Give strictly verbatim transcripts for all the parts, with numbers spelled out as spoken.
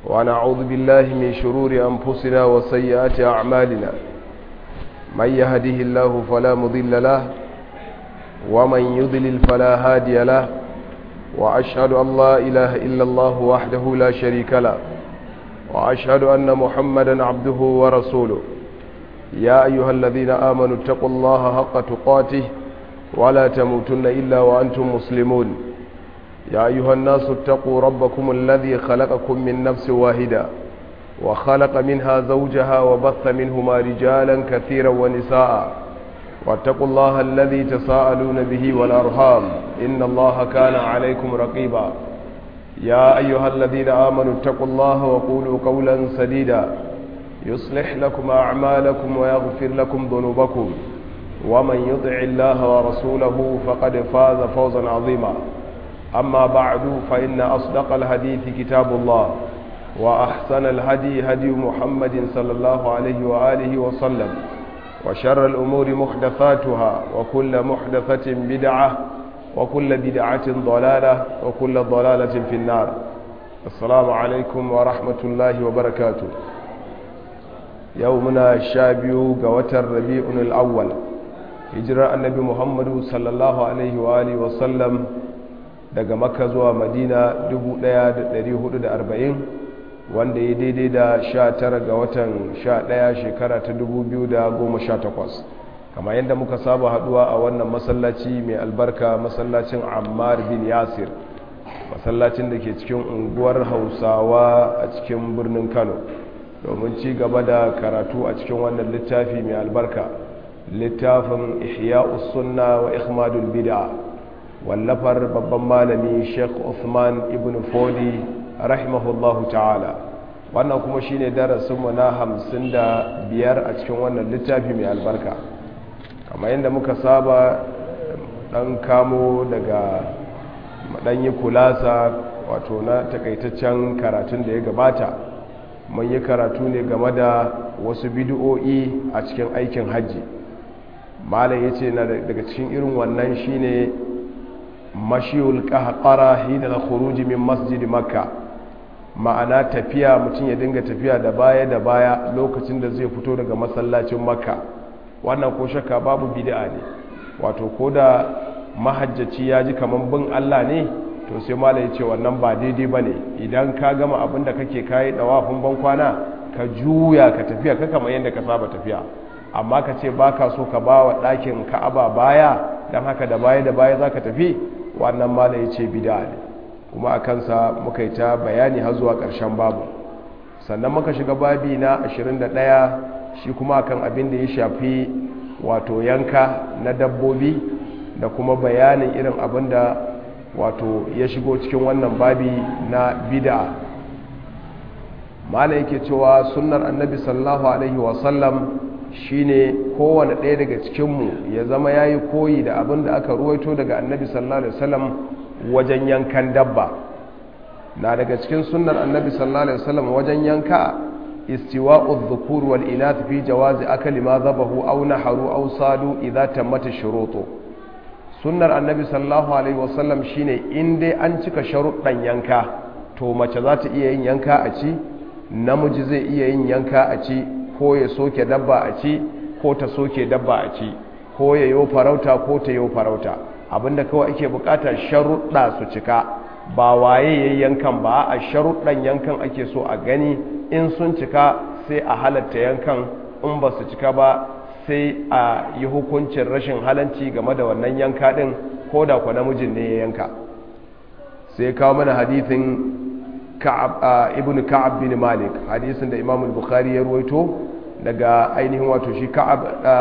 ونعوذ بالله من شرور أنفسنا وسيئات أعمالنا. من يهده الله فلا مضل له ومن يضلل فلا هادي له، وأشهد أن لا إله إلا الله وحده لا شريك له، وأشهد أن محمدا عبده ورسوله. يا أيها الذين آمنوا اتقوا الله حق تقاته ولا تموتن إلا وأنتم مسلمون. يا أيها الناس اتقوا ربكم الذي خلقكم من نفس واحدة وخلق منها زوجها وبث منهما رجالا كثيرا ونساء، واتقوا الله الذي تساءلون به والأرحام إن الله كان عليكم رقيبا. يا أيها الذين آمنوا اتقوا الله وقولوا قولا سديدا يصلح لكم أعمالكم ويغفر لكم ذنوبكم، ومن يطع الله ورسوله فقد فاز فوزا عظيما. أما بعد، فإن أصدق الحديث كتاب الله، وأحسن الهدي هدي محمد صلى الله عليه وآله وسلم، وشر الأمور محدثاتها، وكل محدثة بدعة، وكل بدعة ضلالة، وكل ضلالة في النار. السلام عليكم ورحمة الله وبركاته. يومنا الشابيو قوة الربيع الأول، هجرة النبي محمد صلى الله عليه وآله وسلم daga Makka zuwa Madina dubu ɗaya da ɗari hudu da arba'in, wanda ya daidai da sha tara ga watan sha ɗaya shekara ta dubu biyu da goma sha takwas. Kama yadda muka saba haduwa a wannan masallaci mai albarka, masallacin Ammar bin Yasir, masallacin da ke cikin unguwar Hausawa a cikin birnin Kano, domin ci gaba da karatu a cikin wannan littafi mai albarka, littafin Ihya'us Sunna wa Ikhmadul Bid'a, wallafar babban malami Sheikh Uthman ibn Fodi rahimahullahu ta'ala. Wannan kuma shine darasinmu na hamsin da biyar a cikin wannan littafi mai albarka. Kamar yadda muka saba dan kamo daga madanyi kulasa, wato na takaitaccen karatun da ya gabata, mun yi karatu ne game da wasu bid'o'i a cikin aikin hajji. Malam yace na daga cikin irin wannan shine mashiyul qahqara hina al-khuruj min masjid makka, ma'ana tafiya mutum ya dinga tafiya da baya da baya lokacin da zai fito daga masallacin makka. Wannan ko shakka babu bid'a ne, wato koda mahajjaci ya ji kaman bin Allah ne, to sai malai ya ce wannan ba daidai bane. Idan ka gama abin da kake kai dawafin ban kwana, ka juya ka tafiya ka kamar yanda ka saba tafiya, amma ka ce baka so ka bawa ɗakin Ka'aba baya, dan haka da baya da baya zaka tafi, wannan mala ya ce bida ne. Kuma a kansa muka yi ta bayani har zuwa ƙarshen babu. Sannan muka shiga babi na ashirin da ɗaya, shi kuma kan abin da ya shafi wato yanka na dabbobi, da kuma bayanin irin abin da wato ya shigo cikin wannan babi na bida. Mala yake cewa sunnar annabi sallallahu alaihi wasallam shine kowane ɗaya daga cikinmu ya zama ya yi koyi da abin da aka ruwaito daga annabi sallallahu alaihi wasallam wajen yankan dabba. Na daga cikin sunnar annabi sallallahu alaihi wasallam wajen yanka istiwa'u dhukur wal inath fi jawazi akali ma dhabahu aw naharu aw sadu idza tammat shurutu. Sunnar annabi sallallahu alaihi wasallam shine in dai an cika sharuɗan yanka, to mace za ta iya yin yanka a ci, namiji zai iya yin yanka a ci, ko ya soke dabba a ci, ko ta soke dabba a ci, ko ya yo farauta ko ta yo farauta. Abinda kawai ake bukata sharuɗa su cika, ba waye yayin yankan ba, a sharuɗan yankan ake so a gani. In sun cika sai a halatta yankan, in ba su cika ba sai a yi hukuncin rashin halanci game da wannan yanka din, ko da kwa namijin ne ya yanka. Sai kawo mana hadithin ibn Ka'ab bin Malik, hadisin da Imam al-Bukhari ya ruwaito daga ainihin wato shi Ka'ab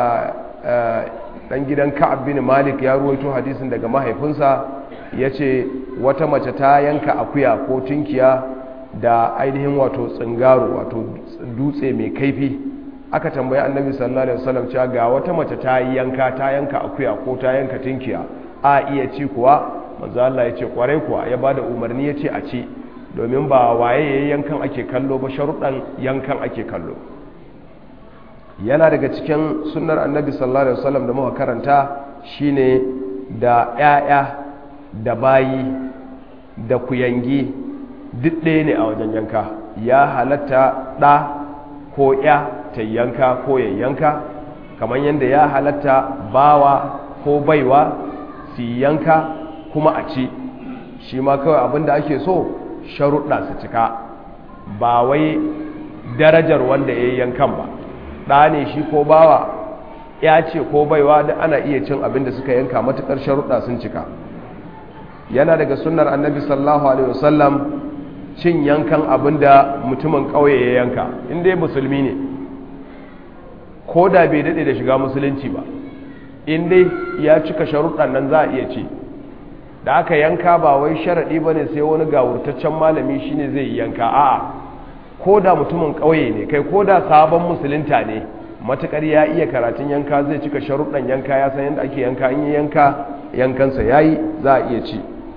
dan gidan Ka'ab bin Malik ya ruwaito hadisin daga mahaifinsa, yace wata mace ta yanka akuya ko tinkiya da ainihin wato tsingaro, wato dutse mai kaifi. Aka tambayi annabi sallallahu alaihi wasallam cewa ga wata mace ta yanka ta yanka akuya ko ta yanka tinkiya, a iya ci kuwa? Manzo Allah yace kwarai kuwa, ya bada umarni yace a ci, domin ba waye yayin yankan ake kallo ba, sharuɗan yankan ake kallo. Yana daga cikin sunnar annabi sallallahu alaihi wasallam da muka karanta shine da ƴaƴa da bayi da kuyangi duk ɗaya ne a wajen yanka. Ya halatta ɗa ko ya ta yanka ko ya yanka, kamar yadda ya halatta bawa ko baiwa su yanka kuma a ci. Shi ma kawai abinda ake so sharuɗa su cika, ba wai darajar wanda ya yankan ba. Ɗa ne shi ko bawa, ya ce ko baiwa da ana iya cin abinda suka yanka matuƙar sharuɗa sun cika. Yana daga sunnar annabi sallallahu alaihi wasallam cin yankan abinda mutumin ƙauye ya yanka, inda ya musulmi ne, ko da bai daɗe da shiga musulunci ba, inda ya cika sharuɗan nan za a iya ci. Da aka yanka ba wai sharaɗi ba ne sai wani gawurtaccen malami shi ne zai yanka, a'a, ko da mutumin ƙauye ne, kai ko da sabon musulunta ne, matuƙar ya iya karatun yanka zai cika sharuɗan yanka, ya san yadda ake yanka, in yi yanka yankansa ya yi za a iya ci.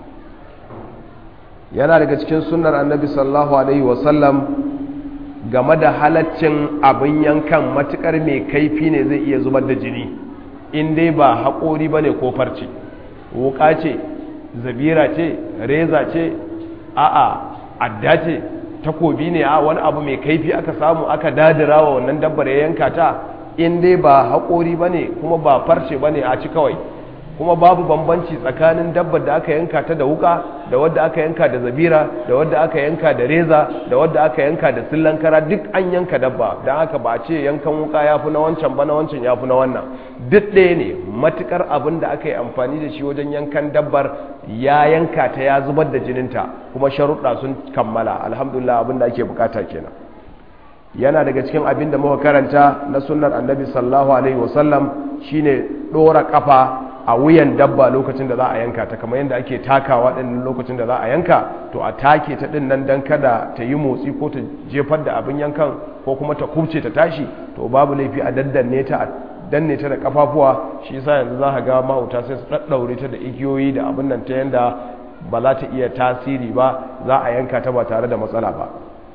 Yana daga cikin sunnar annabi sallallahu alaihi wasallam game da halaccin abin yankan matuƙar mai kaifi ne zai iya zubar da jini, in dai ba haƙori ba ne ko farce, wuƙa ce, zabira ce, reza ce, a'a adda ce, takobi ne, a wani abu mai kaifi aka samu aka dadira wa wannan dabbar ya yanka ta, in dai ba haƙori ba ne kuma ba farce ba ne a ci kawai. Kuma babu bambanci tsakanin dabbar da aka yanka ta da wuka da wadda aka yanka da zabira da wadda aka yanka da reza da wadda aka yanka da sillankara, duk an yanka dabba. Don haka ba ce yankan wuka ya fi na wancan ba, na wancan ya fi na wannan, duk ɗaya ne matukar abin da aka yi amfani da shi wajen yankan dabbar ya yanka ta ya zubar da jininta kuma sharuɗa sun kammala. Alhamdulillah, abin da ake bukata kenan. Yana daga cikin abin da muka karanta na sunnar annabi sallallahu alaihi wasallam shine ɗora kafa a wuyan dabba lokacin da za a yanka ta, kamar yadda ake takawa ɗin lokacin da za a yanka, to a take ta ɗin nan don kada ta yi motsi ko ta jefar da abin yankan ko kuma ta kubce ta tashi, to babu laifi a daddanne ta, a danne ta da kafafuwa. Shi yasa yanzu za ka ga mahauta sai su ɗaɗɗaure ta da igiyoyi da abin nan ta yanda ba za ta iya tasiri ba, za a yanka ta ba tare da matsala ba.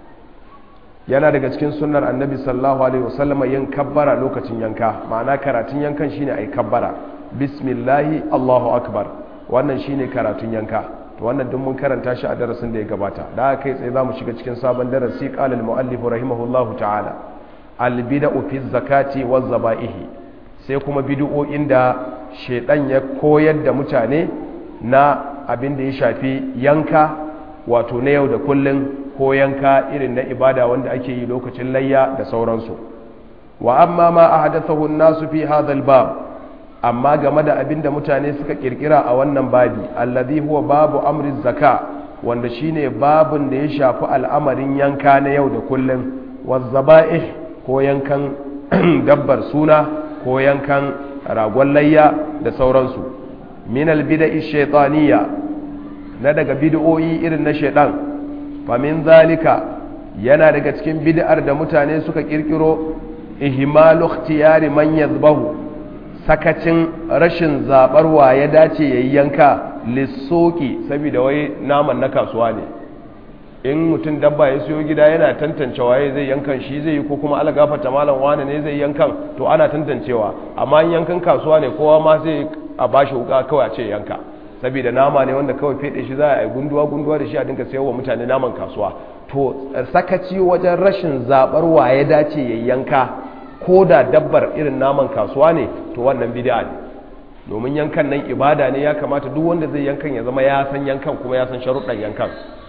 Yana daga cikin sunnar annabi sallallahu alaihi wasallam yin kabbara lokacin yanka, ma'ana karatun yankan shine ai kabbara, bismillahi allahu akbar, wannan shine karatun yanka. To wannan duk mun karanta shi a darasin da ya gabata. Da kai tsaye zamu shiga cikin sabon darasi. Qala al-muallif rahimahullahu ta'ala al-bid'u fi zakati waz zaba'ihi, sai kuma bid'o'in da shedan ya koyar da mutane na abin da ya shafi yanka, wato na yau da kullun ko yanka irin na ibada wanda ake yi lokacin layya da sauransu. Wa amma ma ahdathahu an-nasu fi hadha al-bab, amma game da abin da mutane suka kirkira a wannan babi, alladhi huwa babu amri zaka, wanda shine babun da ya shafi al'amarin yanka na yau da kullun, wazzaba'ih ko yankan dabbar suna ko yankan ragon layya da sauransu, min al-bid'i shaytaniyya, na daga bid'o'i irin na shaytan. Fa min zalika, yana daga cikin bid'ar da mutane suka kirkiro, ihmalu ikhtiyari man yadhbahu, sakacin rashin zabar wa ya dace yayi yanka, lissoki, saboda wai naman na kasuwa ne. In mutum dabba ya siyo gida yana tantance waye zai yankan, shi zai yi ko kuma algafata malam wani ne zai yankan, to ana tantancewa. Amma in yankan kasuwa ne, kowa ma sai a bashi wuka kawai a ce yanka, saboda nama ne wanda kawai fede shi za a yi gunduwa gunduwa da shi a dinka sayarwa mutane naman kasuwa. To sakaci wajen rashin zabar wa ya dace yayi yanka, ko da dabbar irin naman kasuwa ne, to wannan bid'a ne. Domin yankan nan ibada ne, ya kamata duk wanda zai yankan ya zama ya san yankan kuma ya san sharuɗan yankan.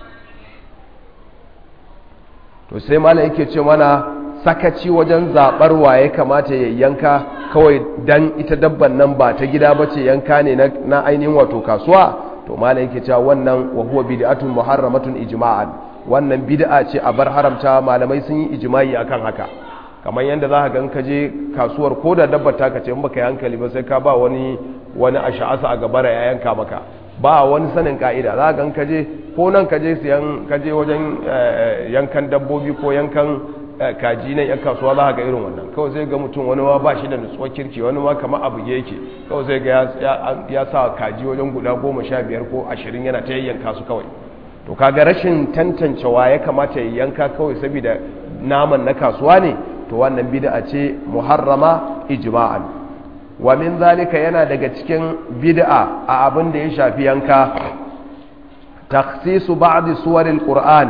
To sai malam yake ce mana sakaci wajen zabar wa ya kamata ya yanka, kawai dan ita dabban nan ba ta gida bace, yanka ne na ainihin wato kasuwa. To malam yake cewa wannan wa huwa bid'atun muharramatun ijma'an, wannan bid'a ce a bar haramta, malamai sun yi ijma'i akan haka. Kamar yadda za ka gan ka je kasuwar ko da dabbar ta kace in baka yi hankali ba sai ka ba wani wani asha'asa a gabara ya yanka maka, ba wani sanin ka'ida. Za ka gan ka je ko nan ka je siyan ka je wajen yankan dabbobi ko yankan kaji nan yan kasuwa, za ka ga irin wannan. Kawai sai ga mutum wani ma ba shi da nutsuwar kirki, wani ma kamar abu yake, kawai sai ga ya sa kaji wajen guda goma sha biyar ko ashirin yana ta yayyanka su kawai. To kaga rashin tantancewa ya kamata ya yanka kawai saboda naman na kasuwa ne, to wannan bid'a ce muharrama ijma'an. Wa min zalika, yana daga cikin bid'a a abin da ya shafi yanka, takhsisu ba'd suwaril qur'an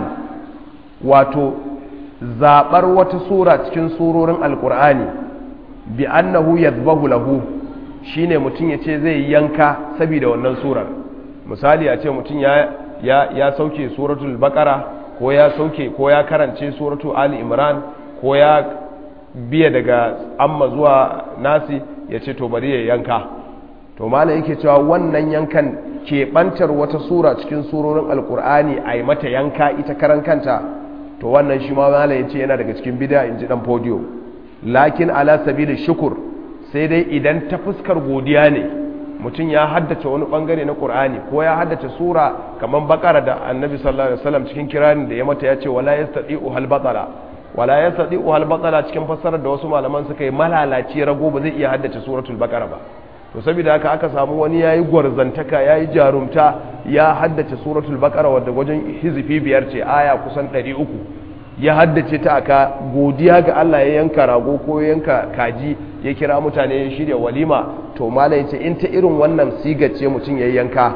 wato zabar wata sura cikin surorin alqur'ani bi annahu yadhbahu lahu shine mutun yace zai yanka saboda wannan surar misali a ce mutun ya ya ya sauke suratul baqara ko ya sauke ko ya karance suratul ali imran ko ya biya daga amma zuwa nasi yace to bari ya yanka to malai yake cewa wannan yankan keɓantar wata sura cikin surorin alkur'ani a yi mata yanka ita karan kanta to wannan shi ma mala ya ce yana daga cikin bida in ji ɗan fodiyo lakin ala sabili shukur sai dai idan ta fuskar godiya ne mutum ya haddace wani ɓangare na ƙur'ani ko ya haddace sura kamar bakara da annabi sallallahu alaihi wasallam cikin kiranin da ya mata ya ce wala yastati'u hal batala wala yastati'u hal batala cikin fassarar da wasu malaman suka yi malalaci rago ba zai iya haddace suratul baqara ba to saboda haka aka samu wani yayi gwarzantaka yayi jarumta ya haddace suratul baqara wadda wajen hizfi biyar ce aya kusan ɗari uku ya haddace ta aka godiya ga Allah ya yanka rago ko ya yanka kaji ya kira mutane ya shirya walima to malai yace in ta irin wannan sigace mutun yayi yanka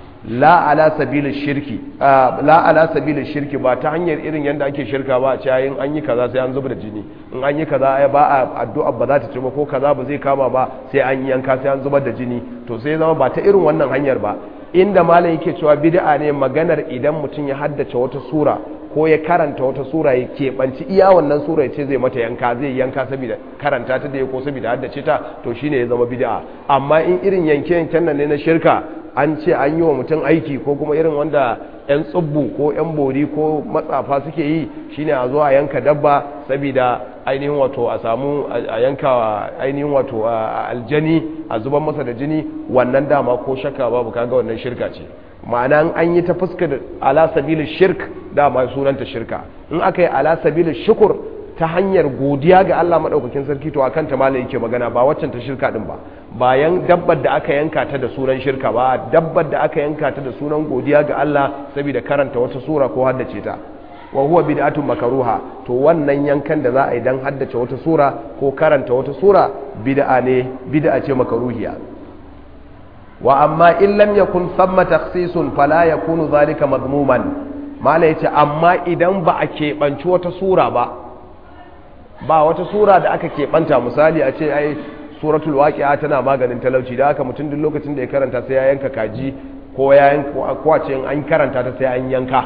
la ala sabili shirki la ala sabili shirki ba ta hanyar irin yanda ake shirka ba a ce ayin an yi kaza sai an zubar da jini in an yi kaza ai ba addu'a ba za ta ci ba ko kaza ba zai kama ba sai an yi yanka sai an zubar da jini to sai zama ba ta irin wannan hanyar ba inda malam yake cewa bid'a ne maganar idan mutum ya haddace wata sura ko ya karanta wata sura ya keɓanci iya wannan sura ya ce zai mata yanka zai yanka saboda karanta ta da ya ko saboda haddace ta to shine ya zama bid'a amma in irin yanke-yanken nan ne na shirka an ce an yi wa mutum aiki ko kuma irin wanda 'yan tsubbu ko 'yan bori ko matsafa suke yi shine a zo a yanka dabba saboda ainihin wato a samu a yanka ainihin wato aljani a zuban masa da jini wannan dama ko shakka babu kaga wannan shirka ce ma'ana an yi ta fuskar ala sabilin shirk dama sunanta shirka in aka yi ala sabilin shukur ta hanyar godiya ga Allah madaukakin sarki to akan ta malai yake magana ba waccan ta shirka din ba bayan dabbar da aka yanka ta da sunan shirka ba dabbar da aka yanka ta da sunan godiya ga Allah saboda karanta wata sura ko haddace ta wa huwa bid'atun makruha to wannan yankan da za a yi dan haddace wata sura ko karanta wata sura bid'a ne bid'a ce makruhiya wa amma in lam yakun thamma takhsisun fala yakunu zalika madmuman malai yace amma idan ba a keɓanci wata sura ba ba wata sura da aka keɓanta misali a ce ai suratul waqi'a tana maganin talauci da haka mutum duk lokacin da ya karanta sai ya yanka kaji ko ya yanka ko a ce an karanta ta sai an yanka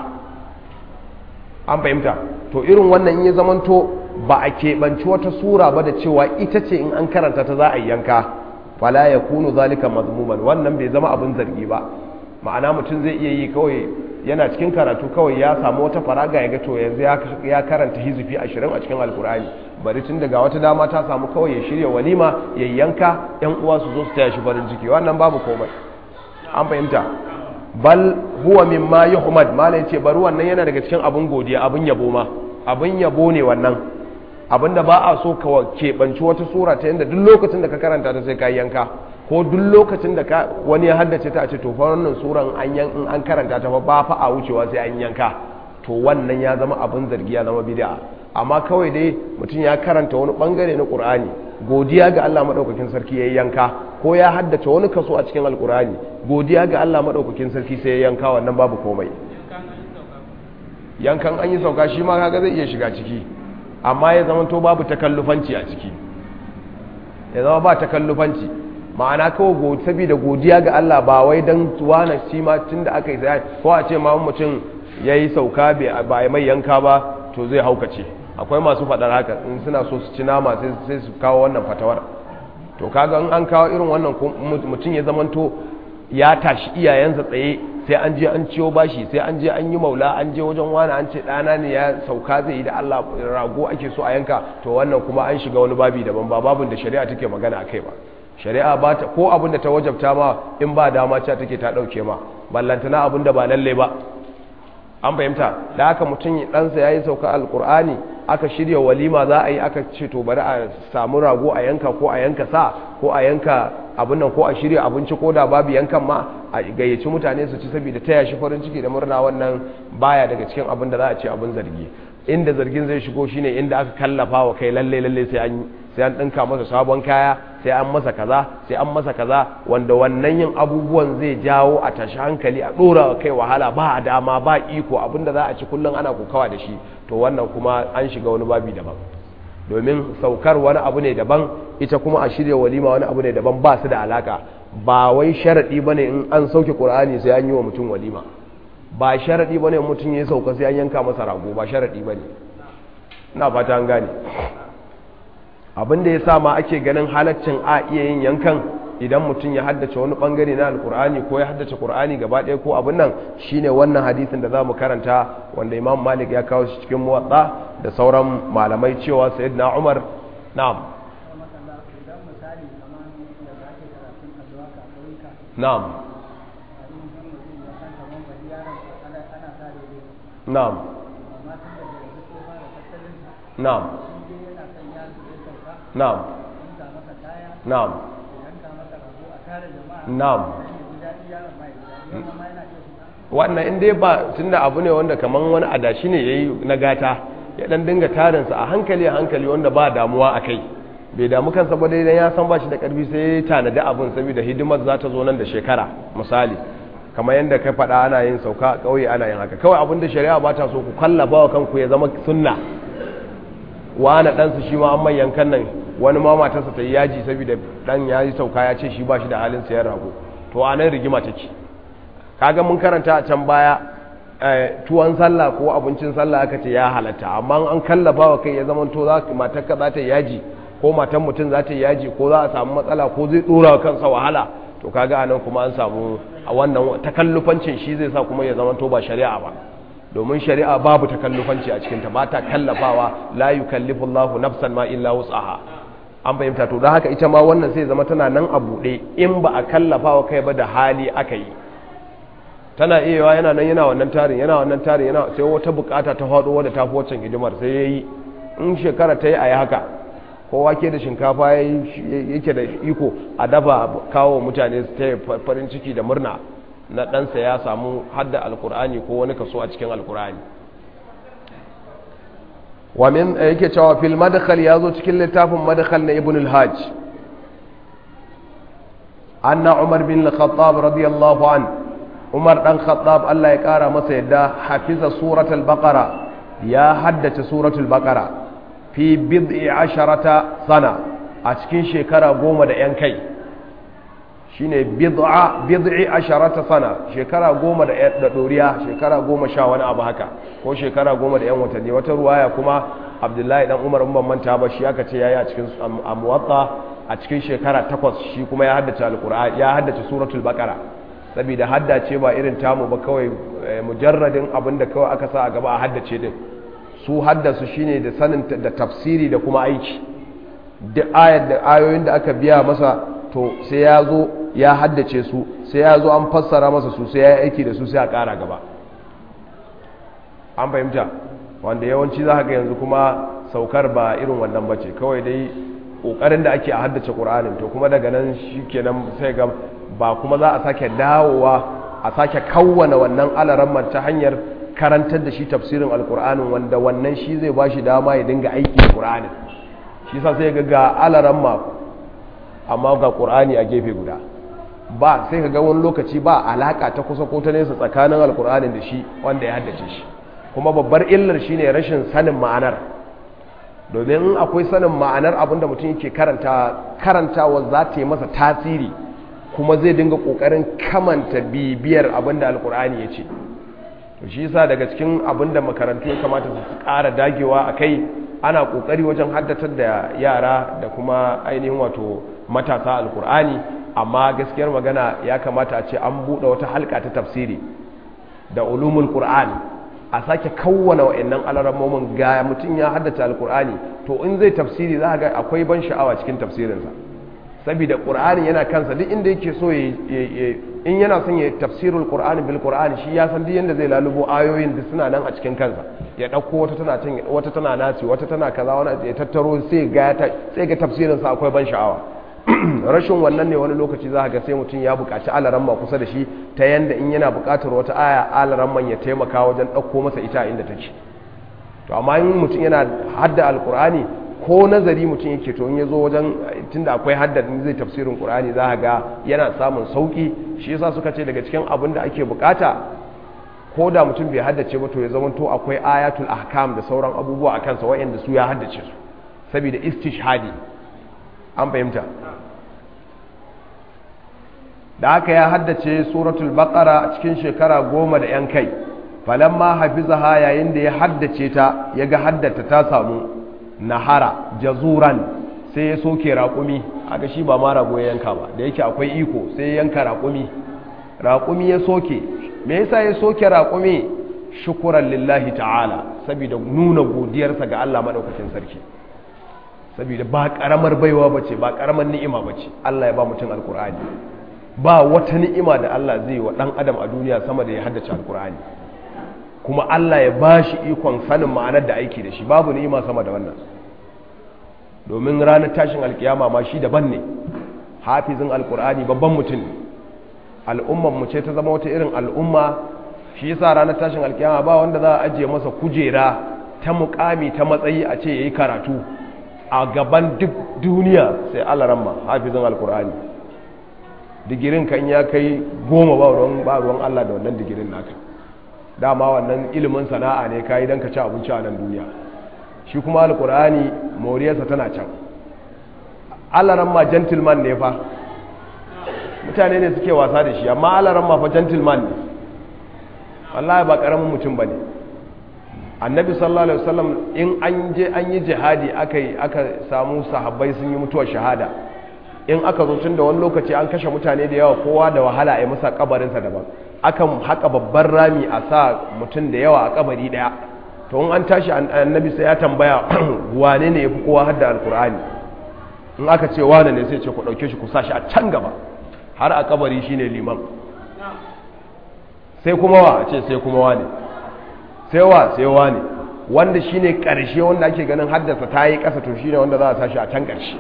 an fahimta to irin wannan in ya zamanto ba a keɓanci wata sura ba da cewa ita ce in an karanta ta za a yanka fala yakunu zalika mazmuman wannan bai zama abin zargi ba ma'ana mutum zai iya yi kawai yana cikin karatu kawai ya samu wata faraga ya ga to yanzu ya karanta hizifi ashirin a cikin alkur'ani bari tun daga wata dama ta samu kawai ya shirya walima ya yanka yan uwa su zo su taya shi farin ciki wannan babu komai an fahimta bal huwa mimma yuhmad malai ce bari wannan yana daga cikin abun godiya abun yabo ma abun yabo ne wannan abinda ba a so ka keɓanci wata sura ta yadda duk lokacin da ka karanta ta sai ka yanka ko duk lokacin da wani ya haddace ta a ce to fa wannan suran an yan in an karanta ta ba fa a wucewa sai an yanka to wannan ya zama abin zargi ya zama bid'a amma kawai dai mutum ya karanta wani bangare na Qur'ani godiya ga Allah madaukakin sarki yayin yanka ko ya haddace wani kaso a cikin Al-Qur'ani godiya ga Allah madaukakin sarki sai ya yanka wannan babu komai yankan an yi sauka shi ma kaga zai iya shiga ciki amma ya zama to babu takallufanci a ciki ya zama ba takallufanci ma'ana kawai saboda godiya ga Allah ba wai dan tuwana shi ma tunda aka yi sai ko a ce ma mutum yayi sauka ba mai yanka ba to zai haukace akwai masu fadar haka in suna so su ci nama sai su kawo wannan fatawar to kaga in an kawo irin wannan mutum ya zama to ya tashi iyayensa tsaye sai an je an ciyo bashi sai an je an yi maula an je wajen wani an ce ɗana ne ya sauka zai yi da Allah rago ake so a yanka to wannan kuma an shiga wani babi daban ba babin da shari'a take magana a kai ba shari'a ba ta ko abin da ta wajabta ma in ba dama cewa take ta ɗauke ma ballantana abin da ba lalle ba an fahimta da haka mutum ɗansa ya yi sauka alƙur'ani aka shirya walima za a yi aka ce to bari a samu rago a yanka ko a yanka sa ko a yanka abin nan ko a shirya abinci ko da babu yankan ma a gayyaci mutane su ci saboda taya shi farin ciki da murna, wannan baya daga cikin abin da za a ce abin zargi. Inda zargin zai shigo shine inda aka kallafa wa kai lalle lalle sai an sai an dinka masa sabon kaya, sai an masa kaza sai an masa kaza, wanda wannan yin abubuwan zai jawo a tashi hankali, a dora wa kai wahala, ba dama ba iko, abinda za a ci kullun ana kokawa da shi, to wannan kuma an shiga wani babi daban. Domin saukar wani abu ne daban, ita kuma a shirya walima wani abu ne daban, ba su da alaka. Ba wai sharadi bane in an sauke Qur'ani sai an yi wa mutum walima, ba sharadi bane mutum ya sauka sai an yanka masa rago, ba sharadi bane. Ina fata an gane. Abin da ya sa ma ake ganin halaccin a iya yin yankan idan mutum ya haddace wani bangare na alkur'ani ko ya haddace qur'ani gaba ɗaya ko abin nan, shine wannan hadisin da za mu karanta wanda Imam Malik ya kawo shi cikin Muwatta da sauran malamai cewa Sayyidina Umar na'am na'am na'am na'am na'am na'am na'am wannan inda ba tunda abu ne wanda kaman wani adashi ne yayi na gata, ya dan dinga tarinsa a hankali a hankali wanda ba damuwa akai, bai damu kansa ba dai dan ya san bashi da karfi sai ya tanadi abun saboda hidimar za ta zo nan da shekara misali, kamar yadda kai faɗa ana yin sauka a ƙauye ana yin haka. Kawai abinda shari'a ba ta so ku kallafa wa kanku ya zama sunna. Wani ɗansu shi ma an mai yankan nan, wani ma matarsa ta yi yaji saboda ɗan ya yi sauka ya ce shi ba shi da halin sayan rago, to a nan rigima take. Kaga mun karanta a can baya tuwon sallah ko abincin sallah aka ce ya halatta, amma an kallafa wa kai ya zama to matarka za ta yi yaji ko matan mutum za ta yi yaji ko za a samu matsala ko zai ɗora wa kansa wahala, to kaga anan kuma an samu a wannan takallufancin shi zai sa kuma ya zama to ba shari'a ba. Domin shari'a babu takallufanci a cikinta, ba ta kallafawa, la yukallifu Allahu nafsan ma illa wus'aha. An fahimta, to don haka ita ma wannan sai zama tana nan a buɗe, in ba a kallafawa kai ba da hali aka yi. Tana iya yawa yana nan yana wannan tarin yana wannan tarin yana sai wata bukata ta faɗo wadda ta fi waccan hidimar sai ya yi, in shekara ta yi a yi haka, kowa ke da shinkafa yake da iko a dafa kawo mutane su ta farin ciki da murna na ɗansa ya samu hadda alkur'ani ko wani kaso a cikin alkur'ani. wa min yake cewa fil madkhal yazo cikin littafin madkhal na ibn al-hajj anna umar bin al-khattab radiyallahu an umar dan khattab Allah ya kara masa yadda hafiza suratul baqara ya haddace suratul baqara fi bid'i asharata sana a cikin shekara goma da yan kai, shine bid'a bid'i asharata sana, shekara goma da da doriya, shekara goma sha wani abu haka, ko shekara goma da yan watanni. Wata ruwaya kuma Abdullahi dan Umar ban manta ba shi aka ce yayi a cikin Muwatta a cikin shekara takwas, shi kuma ya haddace alqur'ani, ya haddace suratul baqara, saboda haddace ba irin tamu ba kawai mujarradin abinda kawai aka sa a gaba a haddace din. Su haddasu shine da sanin da tafsiri da kuma aiki, da ayat da ayoyin da aka biya masa to sai ya zo ya haddace su, sai ya zo an fassara masa su, sai ya yi aiki da su, sai a ƙara gaba. An fahimta, wanda yawanci za ga yanzu kuma saukar ba irin wannan bace, kawai dai ƙoƙarin da ake a haddace ƙur'anin, to kuma daga nan shi kenan sai ga ba kuma za a sake dawowa a sake kawwana wannan alaramman ta hanyar karantar da shi tafsirin alƙur'anin, wanda wannan shi zai ba shi dama ya dinga aiki da ƙur'anin. Shi sa sai ga ga alaramma amma ga ƙur'ani a gefe guda, ba sai ka ga wani lokaci ba alaka ta kusa ko ta nesa tsakanin alkur'anin da shi wanda ya haddace shi. Kuma babbar illar shine rashin sanin ma'anar, domin akwai sanin ma'anar abinda mutum yake karanta karantawa za ta yi masa tasiri, kuma zai dinga kokarin kamanta bibiyar abinda alkur'ani ya ce. To shi yasa daga cikin abinda makarantu ya kamata su ƙara dagewa a kai, ana kokari wajen haddatar da yara da kuma ainihin wato matasa alkur'ani, amma gaskiyar magana ya kamata a ce an buɗe wata halka ta tafsiri da ulumul qur'ani, a sake kawwana wa'annan alarammomin. Ga mutum ya haddace alkur'ani, to in zai tafsiri za ga akwai ban sha'awa cikin tafsirinsa, saboda qur'ani yana kansa duk inda yake so ya in yana son ya tafsirul qur'ani bil qur'ani, shi ya san duk yanda zai lalubo ayoyin da suna nan a cikin kansa, ya dauko wata tana can wata tana nasi wata tana kaza wani ya tattaro sai ga sai ga tafsirinsa akwai ban sha'awa. rashin wannan ne wani lokaci za ga sai mutum ya buƙaci alaramma kusa da shi ta yanda in yana buƙatar wata aya alaramman ya taimaka wajen ɗauko masa ita inda take. To amma in mutum yana hadda alkur'ani ko nazari mutum yake to in ya zo wajen tunda akwai hadda in zai tafsirin qur'ani za ga yana samun sauki. Shi yasa suka ce daga cikin abin da ake bukata ko da mutum bai haddace ba to ya zama to akwai ayatul ahkam da sauran abubuwa akan sa wayanda su ya haddace su saboda istishhadi. An fahimta? Da haka ya haddace suratul baqara cikin shekara goma da yan kai. Falamma hafizaha yayin da ya haddace ta yaga haddata ta samu nahara jazuran sai ya soke raƙumi. Aka shi ba ma rago ya yanka ba da yake akwai iko sai ya yanka raƙumi. Raƙumi ya soke. Me yasa ya soke raƙumi? Shukran lillahi ta'ala, saboda nuna godiyarsa ga Allah madaukakin sarki. Saboda ba karamar baiwa bace, ba karamar ni'ima bace. Allah ya ba mutum alkur'ani. Ba wata ni'ima da Allah zai yi wa dan adam a duniya sama da ya haddace alkur'ani. Kuma Allah ya ba shi ikon sanin ma'anar da aiki da shi, babu ni'ima sama da wannan. Domin ranar tashin alkiyama ma shi daban ne. Hafizin alkur'ani babban mutum. Al'umman mu ce ta zama wata irin al'umma, shi yasa ranar tashin alkiyama ba wanda za a ajiye masa kujera ta mukami ta matsayi a ce yayi karatu a gaban duk duniya sai Allah ramma hafizin alkur'ani. Digirin kan ya kai goma ba ruwan ba ruwan Allah da wannan digirin naka. Dama wannan ilimin sana'a ne kai dan ka ci abinci a nan duniya. Shi kuma alkur'ani moriyarsa tana can. Allah ramma gentleman ne fa. Mutane ne suke wasa da shi amma Allah ramma fa gentleman ne. Wallahi ba karamin mutum bane. Annabi sallallahu alaihi wasallam in an je an yi jihadi akai aka samu sahabbai sun yi mutuwar shahada. In aka zo tun da wani lokaci an kashe mutane da yawa kowa da wahala a yi masa kabarinsa daban. Akan haka babban rami a sa mutum da yawa a kabari daya. To in an tashi annabi sai ya tambaya wane ne yafi kowa hadda alkur'ani. In aka ce wane ne sai ce ku dauke shi ku sa shi a can gaba. Har a kabari shine liman. Sai kuma wa ce sai kuma wane. Sai wa sai wane. Wanda shine karshe wanda ake ganin haddasa ta yi kasa to shine wanda za a sa shi a can karshe.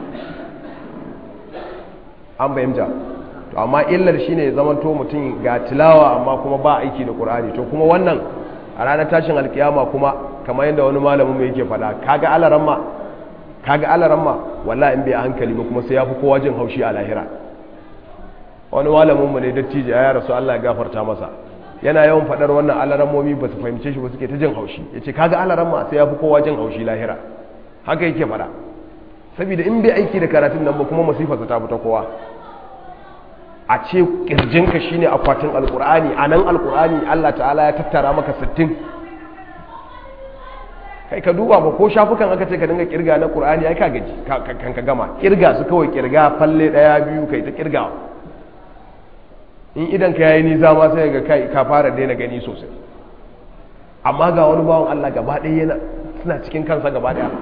An bayyanta. To amma illar shine ya zama to mutum ga tilawa amma kuma ba aiki da Qur'ani. To kuma wannan a ranar tashin alkiyama kuma kamar yadda wani malamin mu yake faɗa kaga alaramma kaga alaramma wallahi in bai hankali ba kuma sai ya fi kowa jin haushi a lahira. Wani malamin mu ne dattijo ya rasu Allah ya gafarta masa. Yana yawan faɗar wannan alarammomi ba su fahimce shi ba suke ta jin haushi. Yace kaga alaramma sai ya fi kowa jin haushi lahira. Haka yake faɗa. Saboda in bai aiki da karatun nan ba kuma masifarsa ta fita kowa. A ce kirjinka shine akwatin alkur'ani, a nan alkur'ani Allah ta'ala ya tattara maka sittin. Kai ka duba ba ko shafukan aka ce ka dinga kirga na qur'ani ai ka gaji kan ka gama kirga su kawai kirga falle daya biyu kai ta kirga. In idan ka yayi nisa ma sai ga kai ka fara daina gani sosai. Amma ga wani bawon Allah gaba ɗaya yana suna cikin kansa gaba ɗaya.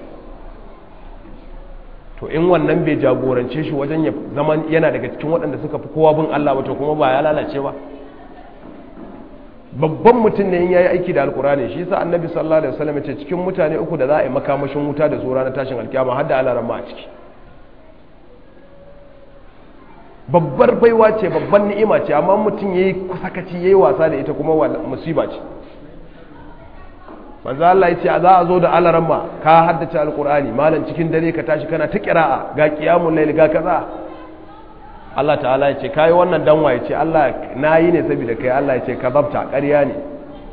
To in wannan bai jagorance shi wajen ya zaman yana daga cikin waɗanda suka fi kowa bin Allah wato kuma ba ya lalace ba. Babban mutum ne in yayi aiki da alkurani shi yasa annabi sallallahu alaihi wasallam ya ce cikin mutane uku da za a yi makamashin wuta da su ranar tashin alkiyama har da alaran ma a ciki. Babbar baiwa ce babban ni'ima ce amma mutum yayi kusakaci yayi wasa da ita kuma musiba ce. Manzo Allah ya ce za a zo da alaramma ka haddace alkur'ani malam cikin dare ka tashi kana ta qira'a ga qiyamul layl ga kaza. Allah ta'ala ya ce kai wannan danwa ya ce Allah nayi ne saboda kai. Allah ya ce kadabta ƙarya ne.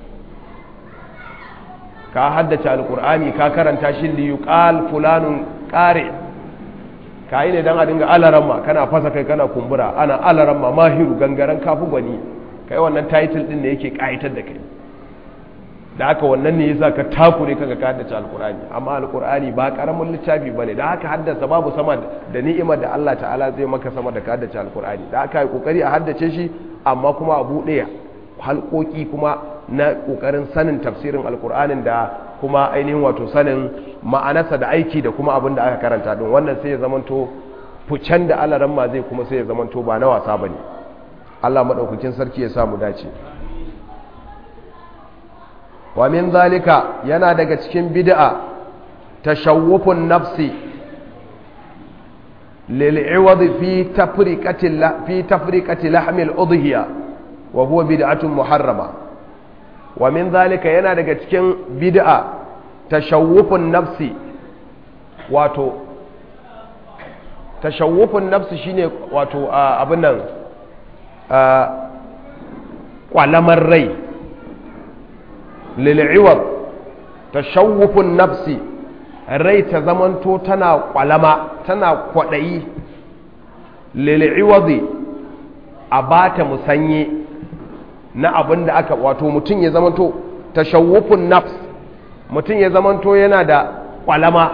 Ka haddace alkur'ani ka karanta shi li yuqal fulanun qari. Kai ne dan a dinga alaramma kana fasa kai kana kumbura ana alaramma mahiru gangaren kafu gwani. Kai wannan title din ne yake kaitar da kai. Da haka wannan ne yasa ka takure kaga ka haddace alkur'ani amma alkur'ani ba karamin littafi bane da haka haddasa babu sama da ni'imar da Allah ta'ala zai maka sama da ka haddace alkur'ani da haka yi kokari a haddace shi amma kuma a bude halkoki kuma na kokarin sanin tafsirin alkur'anin da kuma ainihin wato sanin ma'anarsa da aiki da kuma abin da aka karanta din wannan sai ya zamanto fucen da Allah ramma zai kuma sai ya zamanto ba na wasa bane Allah madaukakin sarki ya samu dace. Wa min zalika yana daga cikin bid'a tashawwufun nafsi lil'iwad fi tafriqati fi tafriqati lahm al-udhiya wa huwa bid'atun muharrama. wa min dhalika yana daga cikin bid'a tashawwufun nafsi, wato tashawwufun nafsi shine wato abin nan kwalamar rai. lil'iwad tashawwufun nafsi, rai ta zamanto tana kwalama tana kwadayi. lil'iwadi a bata musanye na abin da aka wato mutum ya zamanto tashawwufun nafs, mutum ya zamanto yana da kwalama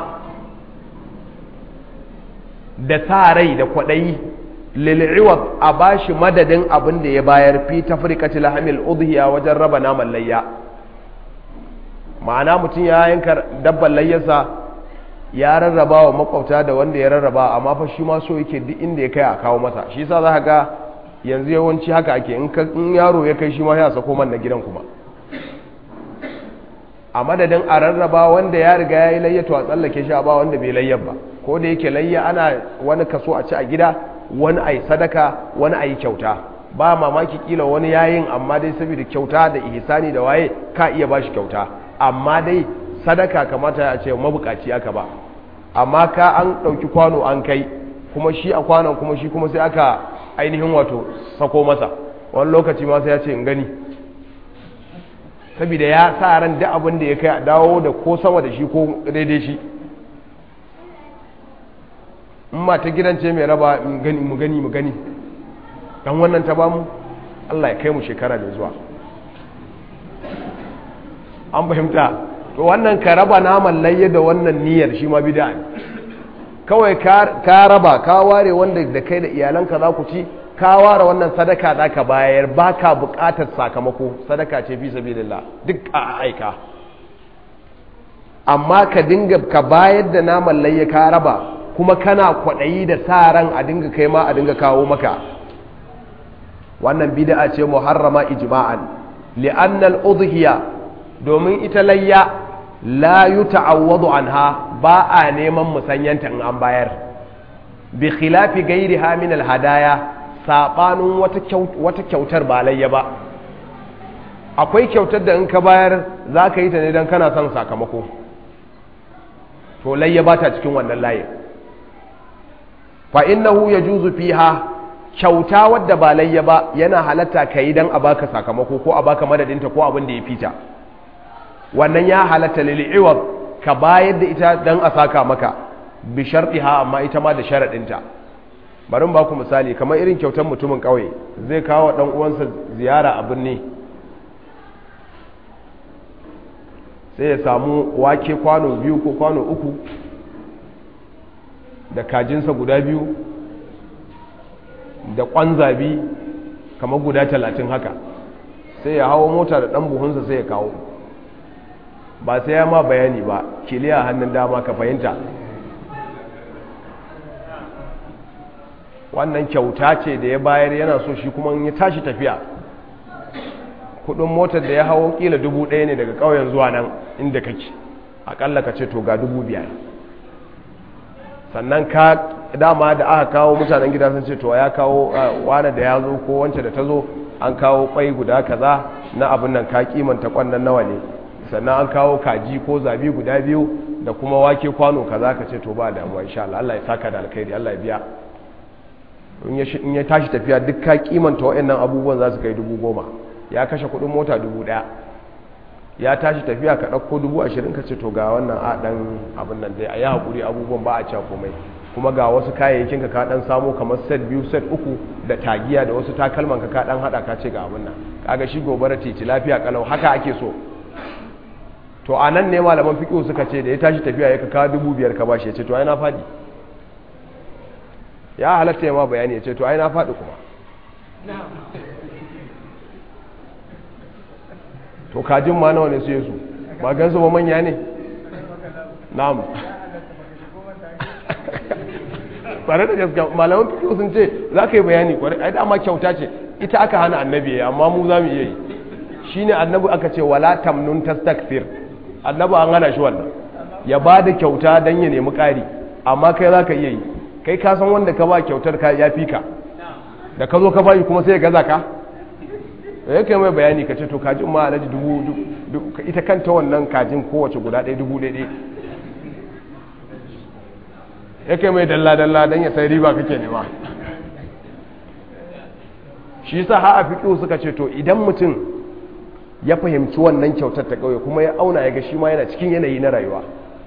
da sa rai da kwadayi. lil'iwad a bashi madadin abin da ya bayar fi tafriqati lahmil udhiya wajen raba naman layya. ma'ana mutum ya yanka dabban layyarsa ya rarraba wa makwabta da wanda ya rarraba, amma fa shi ma so yake duk inda ya kai a kawo masa. shi yasa za ka ga yanzu yawanci haka ake, in yaro ya kai shi ma ya sako man na gidan kuma, a madadin a rarraba wanda ya riga ya yi layyato a tsallake shi a ba wanda bai layyar ba. ko da yake layya ana wani kaso a ci a gida, wani a yi sadaka, wani a yi kyauta. ba mamaki kila wani yayin, amma dai saboda kyauta da ihsani da waye ka iya ba shi kyauta, amma dai sadaka kamata a ce mabukaci aka ba. amma ka an ɗauki kwano an kai, kuma shi a kwanon kuma shi kuma sai aka ainihin wato sako masa, wani lokaci ma sai ya ce in gani, saboda ya sa ran da abin da ya kai a dawo da ko sama da shi ko daidai shi. in ma ta gidan ce mai raba mu gani mu gani mu gani dan wannan ta bamu, Allah ya kai mu shekara da zuwa. an fahimta? to wannan ka raba naman layya da wannan niyyar shi ma bid'a ne. kawai ka raba ka ware wanda da kai da iyalanka za ku ci, ka ware wannan sadaka za ka bayar, ba ka buƙatar sakamako, sadaka ce fi sabilillah duk a aika. amma ka dinga ka bayar da naman layya ka raba, kuma kana kwaɗayi da sa ran a dinga kai ma a dinga kawo maka, wannan bid'a ce muharrama ijma'an. li'anna al-udhiya, domin ita layya la yuta'awwadu anha, ba a neman musanyanta in an bayar. bi khilafi ghairiha min al-hadaya, sabanin wata kyautar ba layya ba. akwai kyautar da in ka bayar za ka yi ta ne don kana son sakamako, to layya ba ta cikin wannan layin. fa innahu yajuzu fiha, kyauta wadda ba layya ba yana halatta ka yi don a baka sakamako ko a baka madadinta ko abin da ya fita. wannan ya halatta lil'iwad, ka bayar da ita don a saka maka, bi sharɗiha, amma ita ma da sharaɗinta. bari ba ku misali, kamar irin kyautar mutumin ƙauye zai kawo ɗan uwansa ziyara a birni, sai ya samu wake kwano biyu ko kwano uku da kajinsa guda biyu da ƙwanzabi kamar guda talatin haka, sai ya hawo mota da ɗan buhunsa sai ya kawo. ba sai ya ma bayani ba, kiliya hannun dama ka fahimta. wannan kyauta ce da ya bayar, yana so shi kuma ya tashi tafiya, kudin motar da ya hawo kila dubu ɗaya ne daga ƙauyen zuwa nan inda kake, akalla ka ce to ga dubu biyar. sannan ka dama da aka kawo mutanen gida sun ce to ya kawo wane da ya zo ko wance da ta zo an kawo kwai guda kaza na abin nan, ka kimanta kwannan nawa ne, sannan an kawo kaji ko zabi guda biyu da kuma wake kwano kaza, ka ce to ba damuwa insha Allah, Allah ya saka da alkhairi, Allah ya biya. in ya tashi tafiya duk ka kimanta waɗannan abubuwan za su kai dubu goma, ya kashe kuɗin mota dubu ɗaya, ya tashi tafiya ka ɗauko dubu ashirin ka ce to ga wannan a ɗan abin nan dai a yi haƙuri, abubuwan ba a cewa komai, kuma ga wasu kayayyakin ka ka ɗan samo kamar set biyu set uku da tagiya da wasu takalman ka ka ɗan haɗa ka ce ga abin nan, kaga shi gobara titi lafiya kalau, haka ake so. to a nan ne malaman fiƙo suka ce da ya tashi tafiya ya ka kawo dubu biyar ka bashi, ya ce to ai na faɗi. ya halatta ya ma bayani, ya ce to ai na faɗi kuma. to kajin ma nawa ne su yesu ba gansu ba manya ne? na'am. ƙwarar da gaskiya malaman fiƙo sun ce za ka yi bayani ƙwarar, ai dama kyauta ce, ita aka hana annabi ya, amma mu za mu iya yi. shi ne annabi aka ce wala tamnun tastakfir, annabi an hana shi wannan, ya ba da kyauta don ya nemi ƙari, amma kai za ka iya yi. kai ka san wanda ka ba kyautar ka ya fi ka da ka zo ka bayi kuma sai ya gaza ka ya kai mai bayani ka ce to kajin ma alaji dubu ita kanta wannan kajin kowace guda ɗaya dubu ɗaya ya kai mai dalla-dalla don ya sai riba kake nema shi sa ha a fiƙi suka ce to idan mutum ya fahimci wannan kyautar ta ƙauye kuma ya auna ya ga shi ma yana cikin yanayi na rayuwa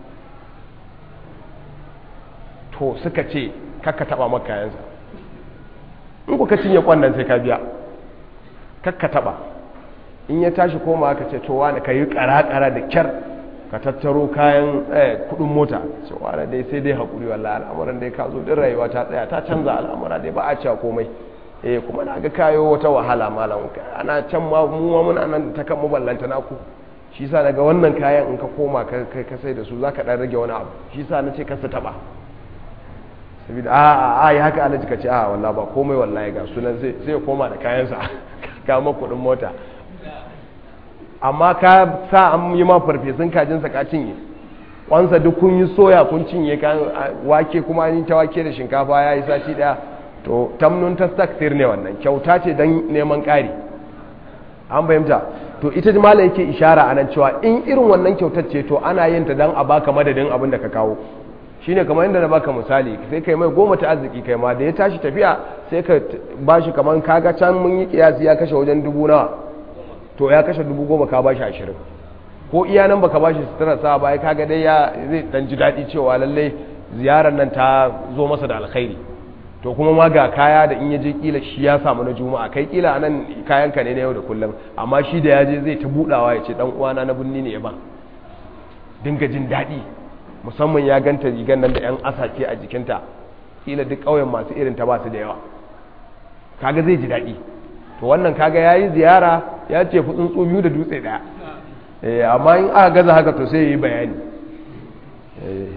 to suka ce kakka taɓa maka kayansa in ku ka cinye kwannan sai ka biya kakka taɓa in ya tashi koma ka ce to wani ka yi ƙara-ƙara da kyar ka tattaro kayan kudin mota cewa da dai sai dai haƙuri wallahi al'amuran dai ka zo din rayuwa ta tsaya ta canza al'amura dai ba a cewa komai eh kuma na ga kayo wata wahala malam ana can ma mu ma muna nan ta kan muballanta naku shi yasa daga wannan kayan in ka koma ka ka sai da su zaka dan rage wani abu shi yasa nace ka su taba saboda a a a yi haka alaji ka ce a wallahi ba komai wallahi ga sunan sai sai ya koma da kayansa ka ma kudin mota amma ka sa an yi ma farfesun kajinsa ka cinye kwansa duk kun yi soya kun cinye wake kuma an yi ta wake da shinkafa ya yi sati daya to tamnun ta staksir ne wannan kyauta ce don neman ƙari an fahimta to ita jimala yake ishara a nan cewa in irin wannan kyautar ce to ana yin ta don a baka madadin abin da ka kawo shine kamar inda na baka misali sai kai mai goma ta arziki kai ma da ya tashi tafiya sai ka bashi kamar kaga can mun yi kiyasi ya kashe wajen dubu nawa to ya kashe dubu goma ka bashi ashirin ko iya nan baka bashi sutura sa ba kaga dai ya zai dan ji daɗi cewa lallai ziyarar nan ta zo masa da alkhairi to kuma ma ga kaya da in ya je kila shi ya samu na juma'a kai kila anan kayan ka ne na yau da kullum amma shi da ya je zai ta budawa ya ce dan uwana na binni ne ya ba dinga jin daɗi musamman ya ganta rigan nan da yan asake a jikinta kila duk ƙauyen masu irin ta ba su da yawa kaga zai ji daɗi to wannan kaga yayi ziyara ya ce fi tsuntsu biyu da dutse daya eh amma in aka gaza haka to sai yi bayani eh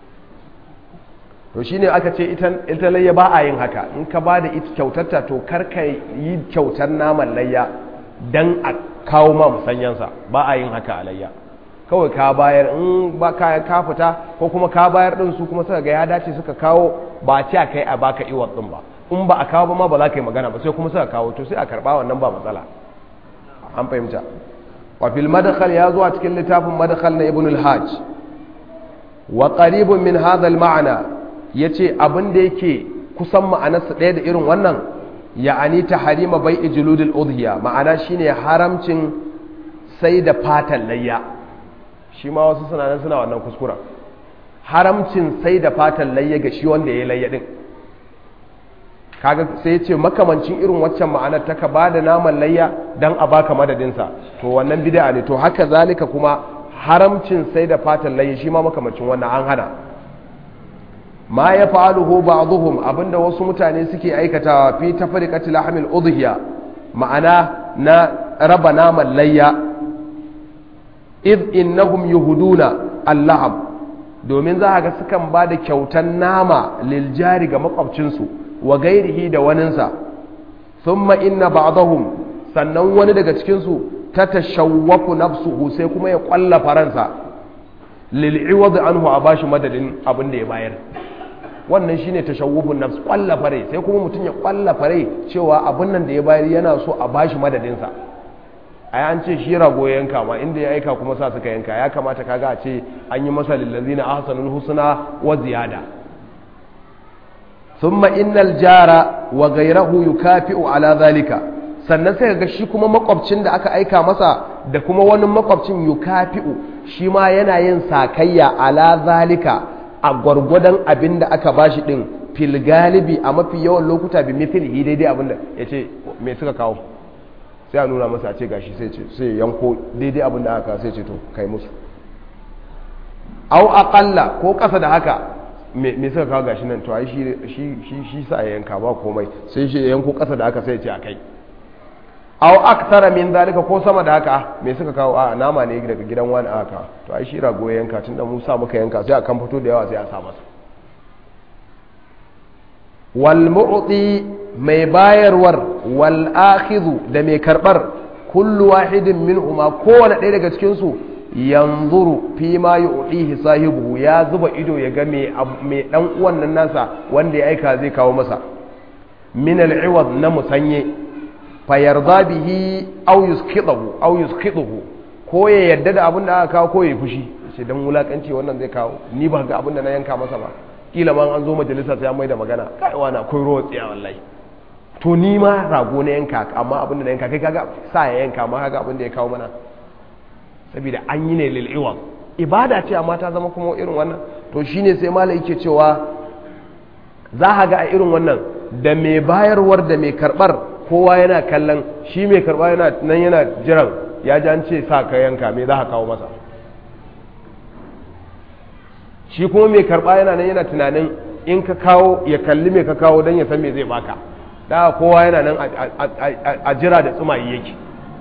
to shine aka ce ita ita layya ba a yin haka in ka bada ita kyautarta to kar ka yi kyautar naman layya dan a kawo ma musanyansa ba a yin haka a layya kawai ka bayar in ba ka ka fita ko kuma ka bayar din su kuma suka ga ya dace suka kawo ba ce kai a baka iwat din ba in ba a kawo ba ma ba za ka yi magana ba sai kuma suka kawo to sai a karba wannan ba matsala an fahimta wa fil madkhal ya zo a cikin littafin madkhal na ibn al-hajj wa qaribun min hadha al-ma'na yace abin da yake kusan ma'anarsa ɗaya da irin wannan ya'ani tahrima bai'i juludul udhiya ma'ana shine haramcin sai da fatan layya shi ma wasu suna nan suna wannan kuskuren haramcin sai da fatan layya ga shi wanda ya layya din kaga sai ce makamancin irin waccan ma'anar ta ka ba da naman layya don a baka madadinsa to wannan bid'a ne to haka zalika kuma haramcin sai da fatan layya shi ma makamancin wannan an hana ma ya fa'aluhu ba'dhum abinda wasu mutane suke aikatawa fi tafriqati lahmil udhiya ma'ana na raba naman layya id innahum yuhuduna al-lahab domin za ga sukan ba da kyautan nama lil jari ga makwabcinsu wa gairihi da waninsa thumma inna ba'dahum sannan wani daga cikinsu ta tashawwafu nafsuhu sai kuma ya kwalla faransa lil iwad anhu a bashi madadin abin da ya bayar wannan shine tashawwufun nafs kwalla fare sai kuma mutum ya kwalla fare cewa abin nan da ya bayar yana so a bashi madadin sa ai an ce shi rago yanka ma inda ya aika kuma sa suka yanka ya kamata kaga a ce an yi masa lil ladina ahsanul husna wa ziyada ثم إن الجار وغيره يكافئ على ذلك sannan sai ga shi kuma makwabcin da aka aika masa da kuma wani makwabcin yukafi'u shi ma yana yin sakayya ala zalika a gwargwadon abin da aka bashi din fil galibi a mafi yawan lokuta bi mithlihi daidai abin da yace me suka kawo sai a nuna masa a ce gashi sai ce sai yanko daidai abin da aka sai ce to kai musu au aqalla ko kasa da haka me suka kawo gashi nan to ai shi shi shi sa yanka ba komai sai shi yanko kasa da haka sai ce akai aw akthara min zalika ko sama da haka me suka kawo a nama ne daga gidan wani aka to ai shi rago yanka tunda mun sa muka yanka sai a kan fito da yawa sai a sa masa wal mu'ti mai bayarwar wal akhidhu da mai karbar kullu wahidin minhuma kowane ɗaya daga cikin su yanzuru fi ma yu'tihi sahibuhu, ya zuba ido ya ga me me dan uwan nan nasa wanda ya aika zai kawo masa min al-iwad na musanye, fa yarda bihi aw yusqidahu aw yusqidahu, ko ya yadda da abin da aka kawo ko ya fushi sai dan wulakanci wannan zai kawo, ni ba ga abin da na yanka masa ba, kila man an zo majalisa sai an mai da magana, kai wani akwai ruwa tsiya wallahi, to ni ma rago na yanka amma abin da na yanka kai kaga sa ya yanka ma kaga abin da ya kawo mana, saboda an yi ne lil iwad, ibada ce amma ta zama kuma irin wannan. To shine sai malai yake cewa za ka ga a irin wannan da mai bayarwar da mai karbar kowa yana kallon, shi mai karba yana nan yana jiran ya ji an ce sa ka yanka me za ka kawo masa, shi kuma mai karba yana nan yana tunanin in ka kawo ya kalli mai ka kawo don ya san me zai baka, da kowa yana nan a jira da tsumayi yake.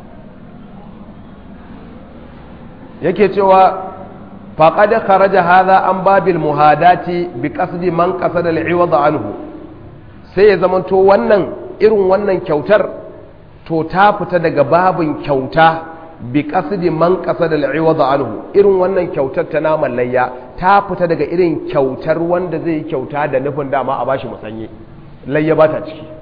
yake cewa faqad kharaja hadha an babil muhadati bi qasdi man qasada al-iwad anhu, sai ya zamanto wannan irin wannan kyautar to ta fita daga babin kyauta bi qasdi man qasada al-iwad anhu, irin wannan kyautar ta naman layya ta fita daga irin kyautar wanda zai yi kyauta da nufin dama a bashi musanye, layya ba ta ciki.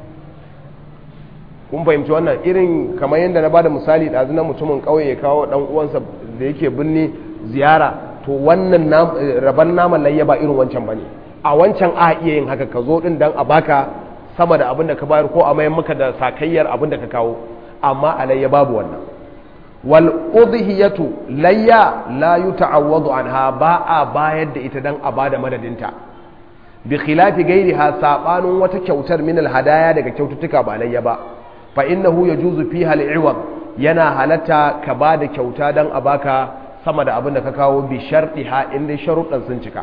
kun fahimci wannan irin kamar yadda na bada misali ɗazu na mutumin ƙauye ya kawo ɗan uwansa da yake binne ziyara, to wannan raban naman layya ba irin wancan bane. A wancan a iya yin haka, ka zo din dan a baka sama da abin da ka bayar ko a mayan maka da sakayyar abin da ka kawo, amma a layya babu wannan. Wal udhiyatu layya la yuta'awwadu anha, ba a bayar da ita dan a bada madadinta, bi khilafi gairiha, sabanin wata kyautar min al hadaya daga kyaututtuka ba layya ba. Fa innahu yajuzu fiha al-iwad, yana halatta ka bada kyauta dan a baka sama da abin da ka kawo bi shartiha inda sharuɗan sun cika.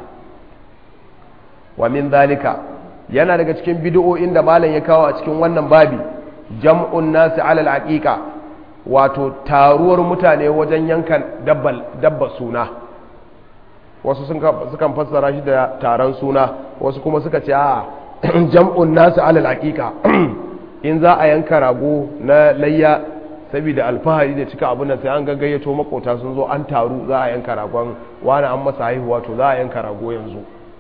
Wa min zalika, yana daga cikin bid'o'in da malam ya kawo a cikin wannan babi, jam'un nasi ala al-aqiqa, wato taruwar mutane wajen yankan dabbal dabba suna. Wasu sun sukan fassara shi da taron suna, wasu kuma suka ce a jam'un nasi ala al-aqiqa in za a yanka rago na layya saboda alfahari da cika abin nan sai an gaggayato makota sun zo an taru za a yanka ragon wani an masa haihuwa to za a yanka rago yanzu.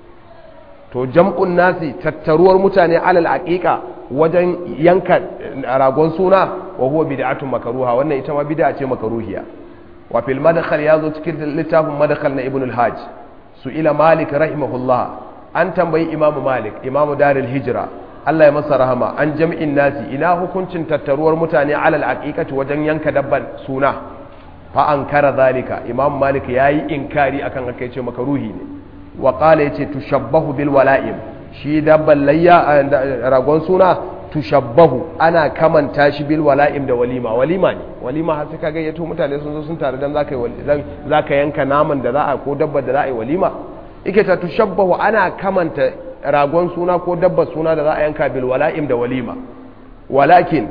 To jam'un nasi tattaruwar mutane alal aqiqa wajen yanka ragon suna wa huwa bid'atun makruha, wannan ita ma bid'a ce makruhiya. Wa fil madkhal yazo cikin littafin madkhal na ibn al-hajj, su ila malik rahimahullah, an tambayi imamu malik imamu darul hijra Allah ya masa rahama, an jam'in nasi, ina hukuncin tattaruwar mutane alal aqiqati wajen yanka dabban suna, fa ankara zalika, imam malik yayi inkari akan haka yace makaruhi ne. Wa qala yace tushabbahu bil wala'im, shi dabban layya ragon suna tushabbahu ana kamanta shi bil wala'im da walima, walima ne, walima har sai kaga yato mutane sun zo sun tare dan zaka yi zaka yanka naman da za a ko dabbar da za a yi walima, yake ta tushabbahu ana kamanta ragon suna ko dabbar suna da za a yanka bil wala'im da walima. Walakin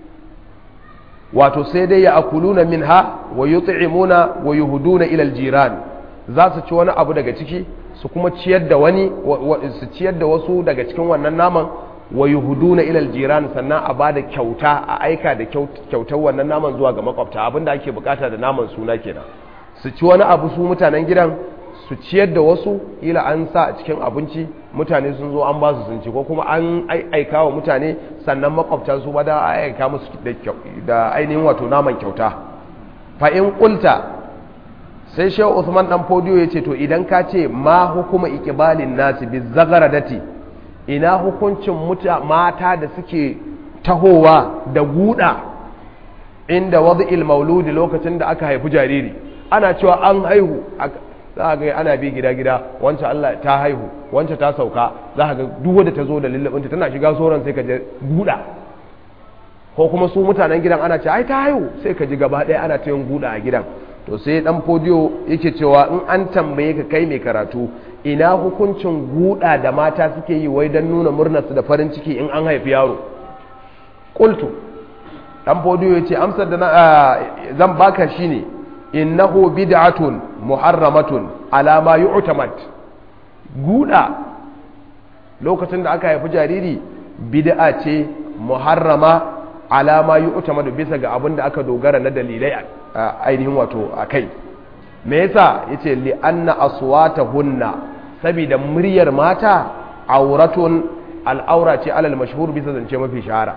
wato sai dai ya akuluna minha wa yut'imuna wa yuhduna ila aljiran, za su ci wani abu daga ciki su kuma ciyar da wani su ciyar da wasu daga cikin wannan naman, wa yuhduna ila aljiran, sannan a bada kyauta, a aika da kyautar wannan naman zuwa ga makwabta, abinda ake bukata da naman suna kenan. Su ci wani abu su mutanen gidan, su ciyar da wasu, ila an sa a cikin abinci mutane sun zo an ba su sun ci, ko kuma an aika wa mutane sannan makwabta su ba da aika musu da ainihin wato naman kyauta. Fa in qulta, sai shehu Usman dan Fodiyo ya ce to idan ka ce ma hukuma iqbalin nasi bi zagaradati, ina hukuncin mata da suke tahowa da guda inda wad'il mauludi, lokacin da aka haifi jariri, ana cewa an haihu, za a ga ana bi gida-gida, wancan Allah ta haihu, wancan ta sauka, za a ga duk wadda ta zo da lullubinta tana shiga soron sai ka je guda, ko kuma su mutanen gidan ana ce ai ta haihu, sai ka ji gaba ɗaya ana ta yin guda a gidan. To sai dan Fodiyo yake cewa in an tambaye ka kai mai karatu, ina hukuncin guda da mata suke yi wai don nuna murnarsu da farin ciki in an haifi yaro. Qultu, dan Fodiyo yace amsar da zan baka shine innahu bid'atun muharramatun ala ma yu'tamad. Guda lokacin da aka haifi jariri bid'a ce muharrama ala ma yu'tamad, bisa ga abin da aka dogara na dalilai ainihin wato akai. me yasa yace li anna aswatahunna saboda muryar mata auratun al'aura ce alal mashhur bisa zance mafi shahara.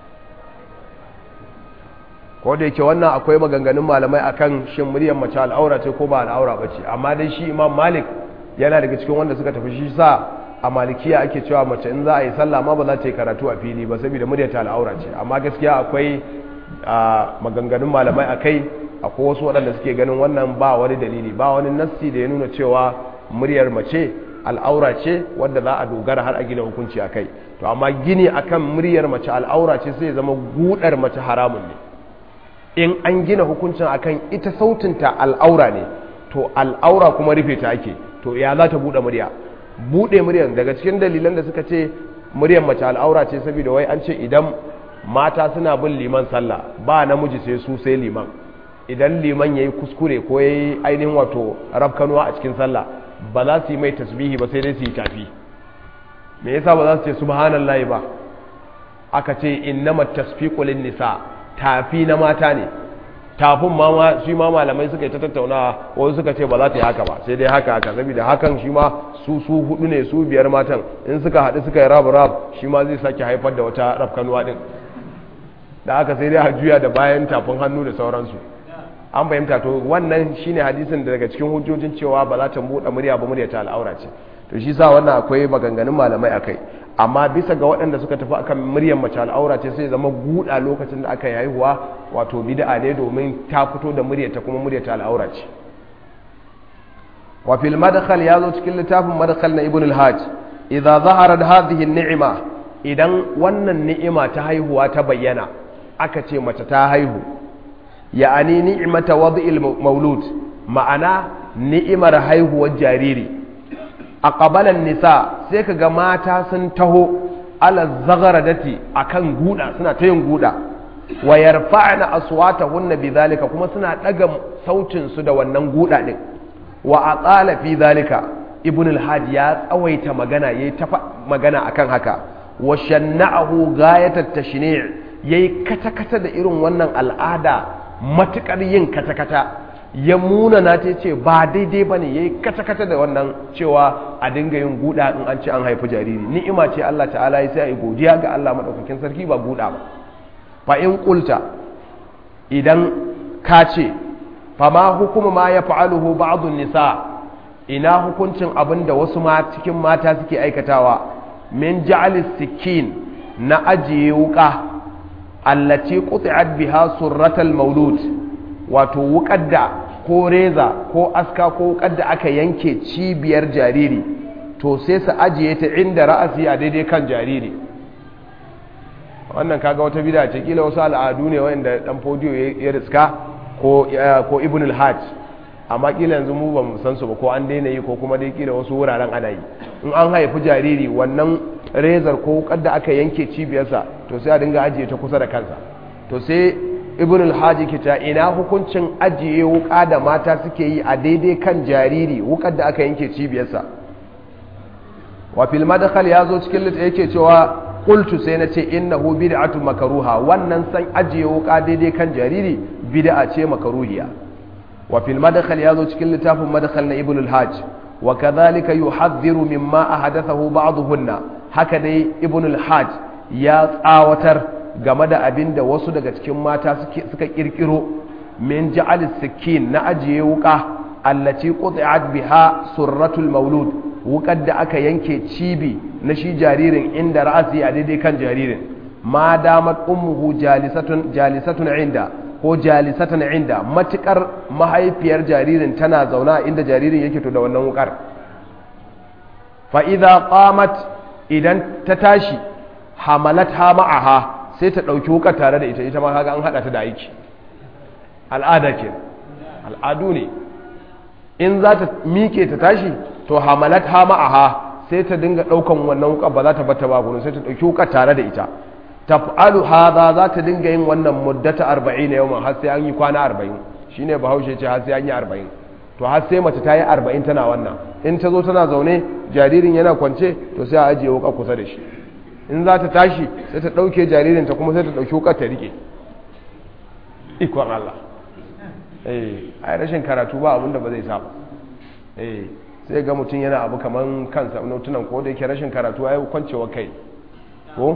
ko da yake wannan akwai maganganun malamai akan shin muryar mace al'aura ce ko ba al'aura bace, amma dai shi Imam Malik yana daga cikin wanda suka tafi shi sa a malikiya ake cewa mace in za a yi sallah ma ba za ta yi karatu a fili ba saboda muryar ta al'aura ce, amma gaskiya akwai maganganun malamai akai akwai wasu waɗanda suke ganin wannan ba wani dalili ba wani nassi da ya nuna cewa muryar mace al'aura ce wadda za a dogara har a gina hukunci akai. to amma gini akan muryar mace al'aura ce sai ya zama gudar mace haramun ne. in an gina hukuncin akan ita sautinta al'aura ne to al'aura kuma rufe ta ake, to ya za ta buɗe murya buɗe muryar daga cikin dalilan da suka ce muryar mace al'aura ce saboda wai an ce idan mata suna bin liman sallah ba namiji sai su sai liman, idan liman yayi kuskure ko yayi ainihin wato rafkanuwa a cikin sallah ba za su yi mai tasbihi ba sai dai su yi tafi. me yasa ba za su ce subhanallahi ba? aka ce innamat tasfiqu lin nisa, tafi na mata ne. tafin ma shi ma malamai suka yi ta tattaunawa, wasu suka ce ba za ta yi haka ba sai dai haka haka saboda hakan shi ma su su hudu ne su biyar matan in suka haɗu suka yi rab rab shi ma zai sake haifar da wata rafkanuwa din, da haka sai dai a juya da bayan tafin hannu da sauransu. an fahimta. to wannan shine hadisin da daga cikin hujjojin cewa ba za ta buɗe murya ba, murya ta al'aura ce. to shi sa wannan akwai maganganun malamai akai, amma bisa ga waɗanda suka tafi akan muryar mace al'aura ce sai zama guda lokacin da aka yi haihuwa wato bid'a ne domin ta fito da muryar ta kuma muryar ta al'aura ce. wa fil madkhal yazo cikin littafin madkhal na ibn al-hajj idza zaharat hadhihi an-ni'ma, idan wannan ni'ima ta haihuwa ta bayyana aka ce mace ta haihu, ya'ani ni'mata wad'il maulud, ma'ana ni'imar haihuwar jariri. a ƙabalan nisa sai ka ga mata sun taho ala zagaradati akan guda, suna ta yin guda, wa yarfa'na aswatahunna bidhalika, kuma suna daga sautin su da wannan guda din. wa aqala fi dhalika ibn al-hajj ya tsawaita magana yayi ta magana akan haka, wa shanna'ahu ghayat tashni' yayi kata kata da irin wannan al'ada matukar yin kata kata, ya muna na ta ce ba daidai ba ne, ya yi kata-kata da wannan cewa a dinga yin guda in an ce an haifi jariri. ni'ima ce Allah ta'ala ya sai a yi godiya ga Allah maɗaukakin sarki ba guda ba. fa in ƙulta idan ka ce fa ma hukuma ma ya fa'aluhu ba'dun nisa, ina hukuncin abin da wasu ma cikin mata suke aikatawa, min ja'alis sikin na ajiye wuka allati quti'at biha surratal maulud, wato wukar da ko reza ko aska ko wukar da aka yanke cibiyar jariri, to sai su ajiye ta inda ra'asi a daidai kan jariri. wannan kaga wata bid'a ce, kila wasu al'adu ne wanda dan fodiyo ya riska ko ko ibn al-hajj, amma kila yanzu mu ba mu san su ba ko an daina yi ko kuma dai kila wasu wuraren ana yi. in an haifi jariri wannan rezar ko wukar da aka yanke cibiyarsa to sai a dinga ajiye ta kusa da kansa. to sai ibn al-hajj ke ta ina hukuncin ajiye wuka da mata suke yi a daidai kan jariri, wukar da aka yanke cibiyarsa. wa fil madkhal yazo cikin litta yake cewa qultu sai na ce innahu bid'atu makruha, wannan san ajiye wuka daidai kan jariri bid'a ce makruhiya. wa fil madkhal yazo cikin littafin madkhal na ibn al-hajj wa kadhalika yuhadhdhiru mimma ahadathahu ba'dhunna, haka dai ibn al-hajj ya tsawatar game da abin da wasu daga cikin mata suka kirkiro, min ja'al sikin na ajiye wuka allati qut'at biha surratul maulud, wukar da aka yanke cibi na shi jaririn inda ra'asi a daidai kan jaririn, ma damat ummuhu jalisatun jalisatun inda ko jalisatan inda, matukar mahaifiyar jaririn tana zauna inda jaririn yake to da wannan wukar. fa idza qamat, idan ta tashi, hamalatha ma'aha, sai ta ɗauki wukar tare da ita, ita ma kaga an haɗa ta da aiki. al'ada ke, al'adu ne. in za ta miƙe ta tashi to hamalat ha ma'aha, sai ta dinga ɗaukan wannan wukar, ba za ta bata ba gurin, sai ta ɗauki wukar tare da ita. taf'alu hadha, za ta dinga yin wannan muddata arba'in yawman, har sai an yi kwana arba'in. shine bahaushe ce har sai an yi arba'in. to har sai mace ta yi arba'in tana wannan. in ta zo tana zaune jaririn yana kwance, to sai a ajiye wukar kusa da shi. in za ta tashi sai ta ɗauke jaririnta kuma sai ta ɗauki wukar ta riƙe. ikon Allah. eh ai rashin karatu ba abinda ba zai saba eh sai ga mutum yana abu kaman kansa notunan ko da yake rashin karatu ai kwancewa kai ko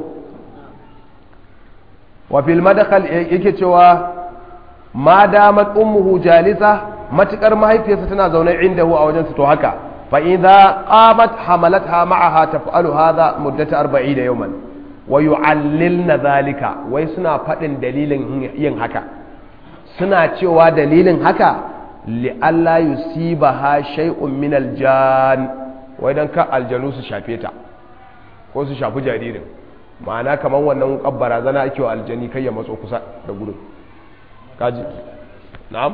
wa fil madkhal yake cewa ma damat ummuhu jalisa matukar mahaifiyarsa tana zaune indahu a wajensa to haka fa idza qamat hamalatha ma'aha taf'alu hadha muddata arba'ina yawman wa yu'allilna dhalika wai suna fadin dalilin yin haka suna cewa dalilin haka li alla yusibaha shay'un min aljan wai dan ka aljanu su shafe ta ko su shafi jaririn ma'ana kaman wannan kabbara zana ake wa aljani kai ya matso kusa da gurin kaji na'am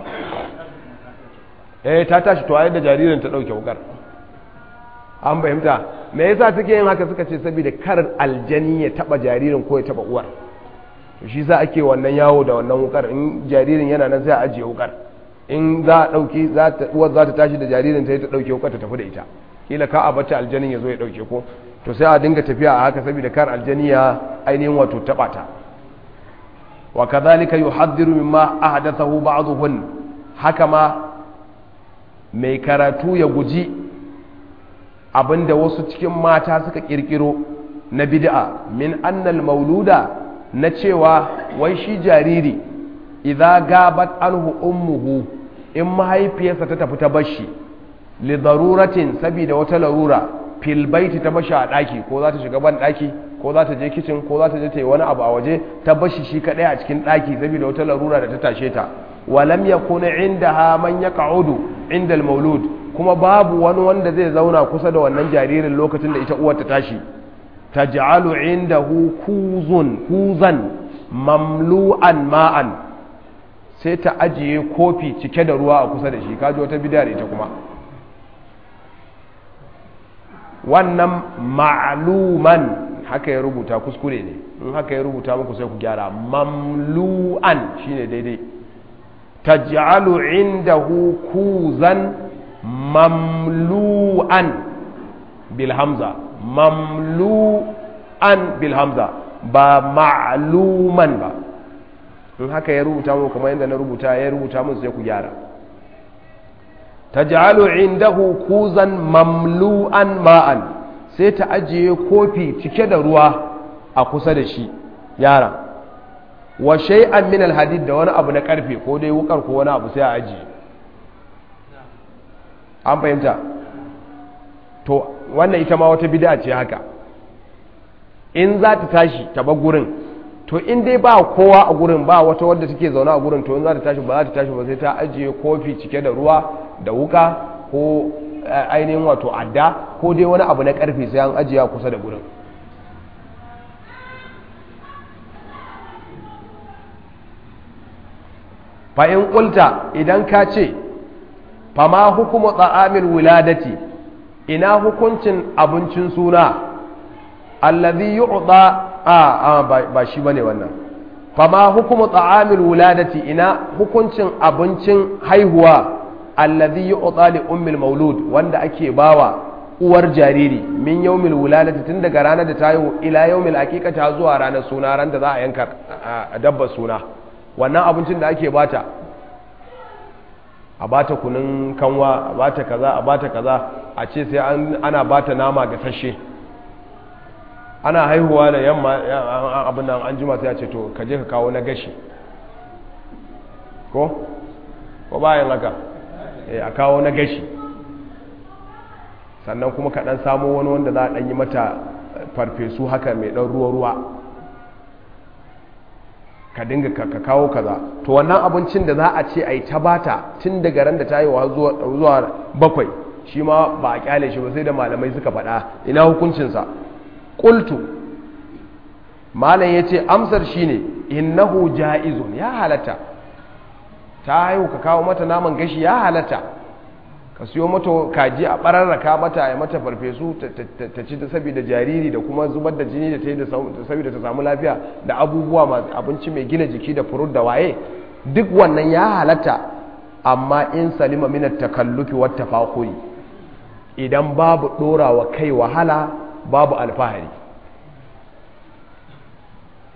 eh ta tashi to ayi da jaririn ta dauke wukar an fahimta me yasa suke yin haka suka ce saboda kar aljani ya taba jaririn ko ya taba uwar to shi yasa ake wannan yawo da wannan wukar in jaririn yana nan sai a ajiye wukar in za a dauki za ta uwar za ta tashi da jaririn ta ta dauke wukar ta tafi da ita kila ka abata aljanin ya zo ya dauke ko to sai a dinga tafiya a haka saboda kar aljani ya ainihin wato taba ta wa kadhalika yuhaddiru mimma ahdathahu ba'dhum haka ma mai karatu ya guji abinda wasu cikin mata suka kirkiro na bid'a min annal mauluda na cewa wai shi jariri idza gabat anhu ummuhu in mahaifiyarsa ta tafi ta bashi li daruratin saboda wata larura fil baiti ta bashi a daki ko za ta shiga ban daki ko za ta je kitchen ko za ta je ta yi wani abu a waje ta bashi shi kadai a cikin daki saboda wata larura da ta tashe ta walam yakun indaha man yaq'udu inda al-maulud kuma babu wani wanda zai zauna kusa da wannan jaririn lokacin da ita uwar ta tashi taj'alu indahu kuzun kuzan mamlu'an ma'an sai ta ajiye kofi cike da ruwa a kusa da shi kaji wata bid'a ita kuma wannan ma'luman haka ya rubuta kuskure ne in haka ya rubuta muku sai ku gyara mamlu'an shine daidai taj'alu indahu kuzan mamlu'an bil hamza mamlu'an bil hamza ba ma'luman ba in haka ya rubuta muku kamar yadda na rubuta ya rubuta muku sai ku gyara taj'alu indahu kuzan mamlu'an ma'an sai ta ajiye kofi cike da ruwa a kusa da shi yaran wa shay'an min alhadid da wani abu na karfe ko dai wukar ko wani abu sai a ajiye an fahimta to wannan ita ma wata bid'a ce haka in za ta tashi ta bar gurin to in dai ba kowa a gurin ba wata wadda take zaune a gurin to in za ta tashi ba za ta tashi ba sai ta ajiye kofi cike da ruwa da wuka ko ainihin wato adda ko dai wani abu na karfe sai an ajiya kusa da gurin fa'in ƙulta idan ka ce fama hukumu tsa'amil wuladati ina hukuncin abincin suna allazi yu'ta a ba shi bane wannan fama hukumu tsa'amil wuladati ina hukuncin abincin haihuwa allazi yu'ta li ummil maulud wanda ake bawa uwar jariri min yawmil wuladati tun daga ranar da ta haihu ila yawmil aqiqata zuwa ranar suna ran da za a yanka dabbar suna wannan abincin da ake bata a bata kunun kanwa a bata kaza a bata kaza a ce sai ana bata nama gasashe ana haihuwa da yamma abin nan an jima sai a ce to ka je ka kawo na gashi ko ko bayan haka a kawo na gashi sannan kuma ka dan samu wani wanda za a dan yi mata farfesu haka mai dan ruwa-ruwa ka dinga ka kawo kaza to wannan abincin da za a ce a yi ta bata tun daga ran da ta yi wa zuwa bakwai shi ma ba a kyale shi ba sai da malamai suka faɗa ina hukuncinsa ƙultu malam ya ce amsar shi ne innahu ja'izun ya halatta ta haihu ka kawo mata naman gashi ya halatta ka siyo mata kaji a ɓararraka mata ya mata farfesu ta ci ta saboda jariri da kuma zubar da jini da ta yi saboda ta samu lafiya da abubuwa masu abinci mai gina jiki da furut da waye duk wannan ya halatta amma in salima minar takallufi wata fakuri idan babu ɗorawa kai wahala babu alfahari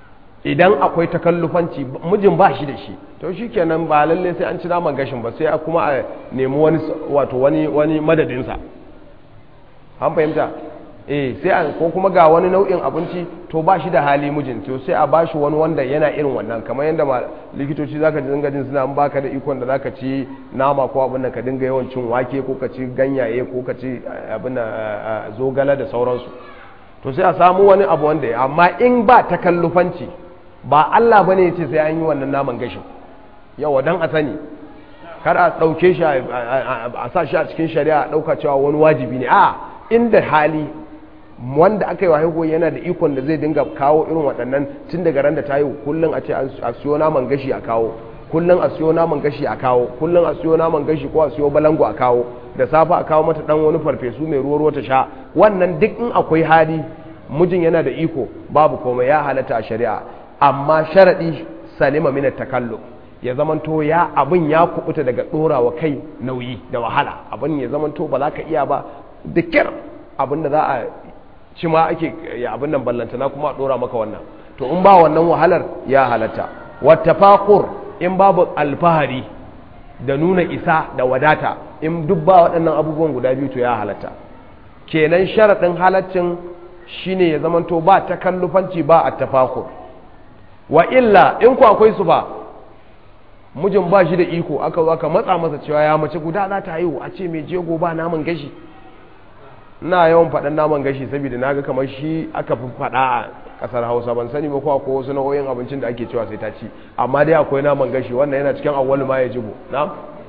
idan akwai takallufanci mijin ba shi da shi to shikenan ba lalle sai an ci naman gashin ba sai kuma a nemi wani wato wani wani madadinsa an fahimta eh sai an ko kuma ga wani nau'in abinci to ba shi da hali mijin to sai a bashi wani wanda yana irin wannan kamar yadda ma likitoci zaka ji dinga jin suna an baka da ikon da zaka ci nama ko abin nan ka dinga yawan cin wake ko ka ci ganyaye ko ka ci abin zogala da sauransu to sai a samu wani abu wanda amma in ba takallufanci ba Allah bane yace sai an yi wannan naman gashin yawa dan a sani kar a dauke shi a sa shi a cikin shari'a a dauka cewa wani wajibi ne a inda hali wanda aka yi wa haihuwa yana da ikon da zai dinga kawo irin waɗannan tun daga ran da ta yi kullum a ce a siyo naman gashi a kawo kullum a siyo naman gashi a kawo kullum a siyo naman gashi ko a siyo balango a kawo da safa a kawo mata dan wani farfesu mai ruwa ruwa ta sha wannan duk in akwai hali mijin yana da iko babu komai ya halatta a shari'a amma sharadi salima min at-takalluf ya zamanto ya abin ya kubuta daga dorawa kai nauyi da wahala abin ya zamanto ba za ka iya ba dukkan abin da za a ci ma ake ya abin nan ballantana kuma a dora maka wannan to in ba wannan wahalar ya halatta wattafaqur in babu alfahari da nuna isa da wadata in duk ba waɗannan abubuwan guda biyu to ya halatta kenan sharadin halaccin shine ya zamanto ba takallufanci ba attafaqur wa illa in ku akwai su ba mijin ba shi da iko aka zo aka matsa masa cewa ya mace guda za ta haihu a ce mai jego ba naman gashi ina yawan faɗan naman gashi saboda naga kamar shi aka fi faɗa a ƙasar Hausa ban sani ba ko akwai wasu nau'o'in abincin da ake cewa sai ta ci amma dai akwai naman gashi wannan yana cikin awwal ma ya jibo na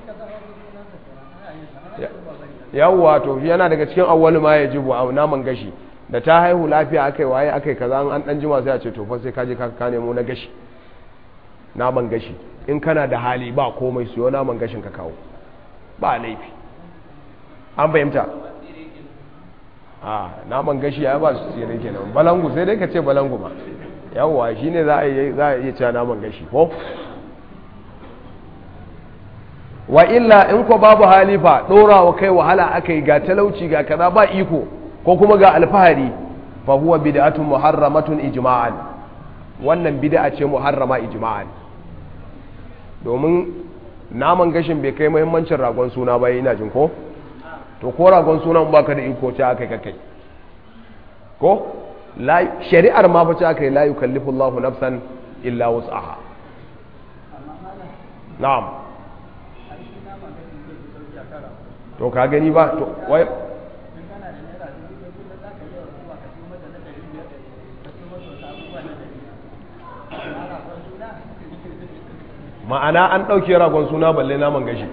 yawwa to yana daga cikin awwal ma ya jibo a naman gashi da ta haihu lafiya akai waye akai kaza an dan jima sai a ce to fa sai ka je ka ka nemo na gashi naman gashi in kana da hali ba komai siyo naman gashin ka kawo ba laifi an fahimta a naman gashi ya ba su tsere kenan balangu sai dai ka ce balangu ma yawwa shine za a yi za a iya cewa naman gashi ko wa illa in ko babu halifa dorawa kai wahala akai ga talauci ga kaza ba iko ko kuma ga alfahari fa huwa bid'atun muharramatun ijma'an wannan bid'a ce muharrama ijma'an domin naman gashin bai kai muhimmancin ragon suna ba ina jin ko to ko ragon sunan baka da iko ce akai kakai ko shari'ar ma fa ce akai la yukallifu Allahu nafsan illa wus'aha na'am to ka gani ba to wai ma'ana an ɗauke ragon suna balle naman gashi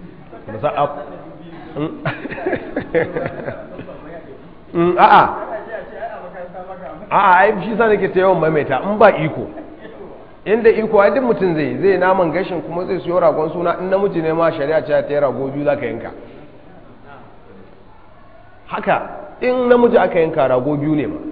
a'a a'a ai shi sa nake ta yawan maimaita in ba iko inda iko ai duk mutum zai zai naman gashin kuma zai siyo ragon suna in namiji ne ma shari'a ce ta yi rago biyu zaka yanka haka in namiji aka yanka rago biyu ne ma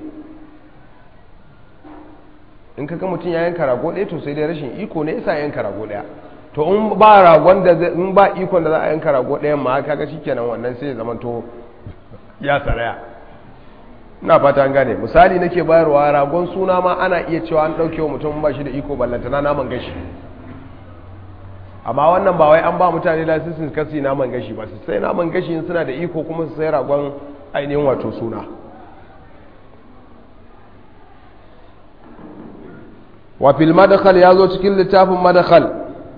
in kaga mutum ya yanka rago ɗaya to sai dai rashin iko ne yasa yanka rago ɗaya to in ba ragon da in ba ikon da za a yanka rago ɗayan ma kaga shikenan wannan sai ya zama to ya saraya ina fata an gane misali nake bayarwa ragon suna ma ana iya cewa an ɗauke wa mutum ba shi da iko ballantana naman gashi amma wannan ba wai an ba mutane lasisin kasi naman gashi ba su sai naman gashi suna da iko kuma su sai ragon ainihin wato suna وفي المدخل يازو cikin littafin madkhal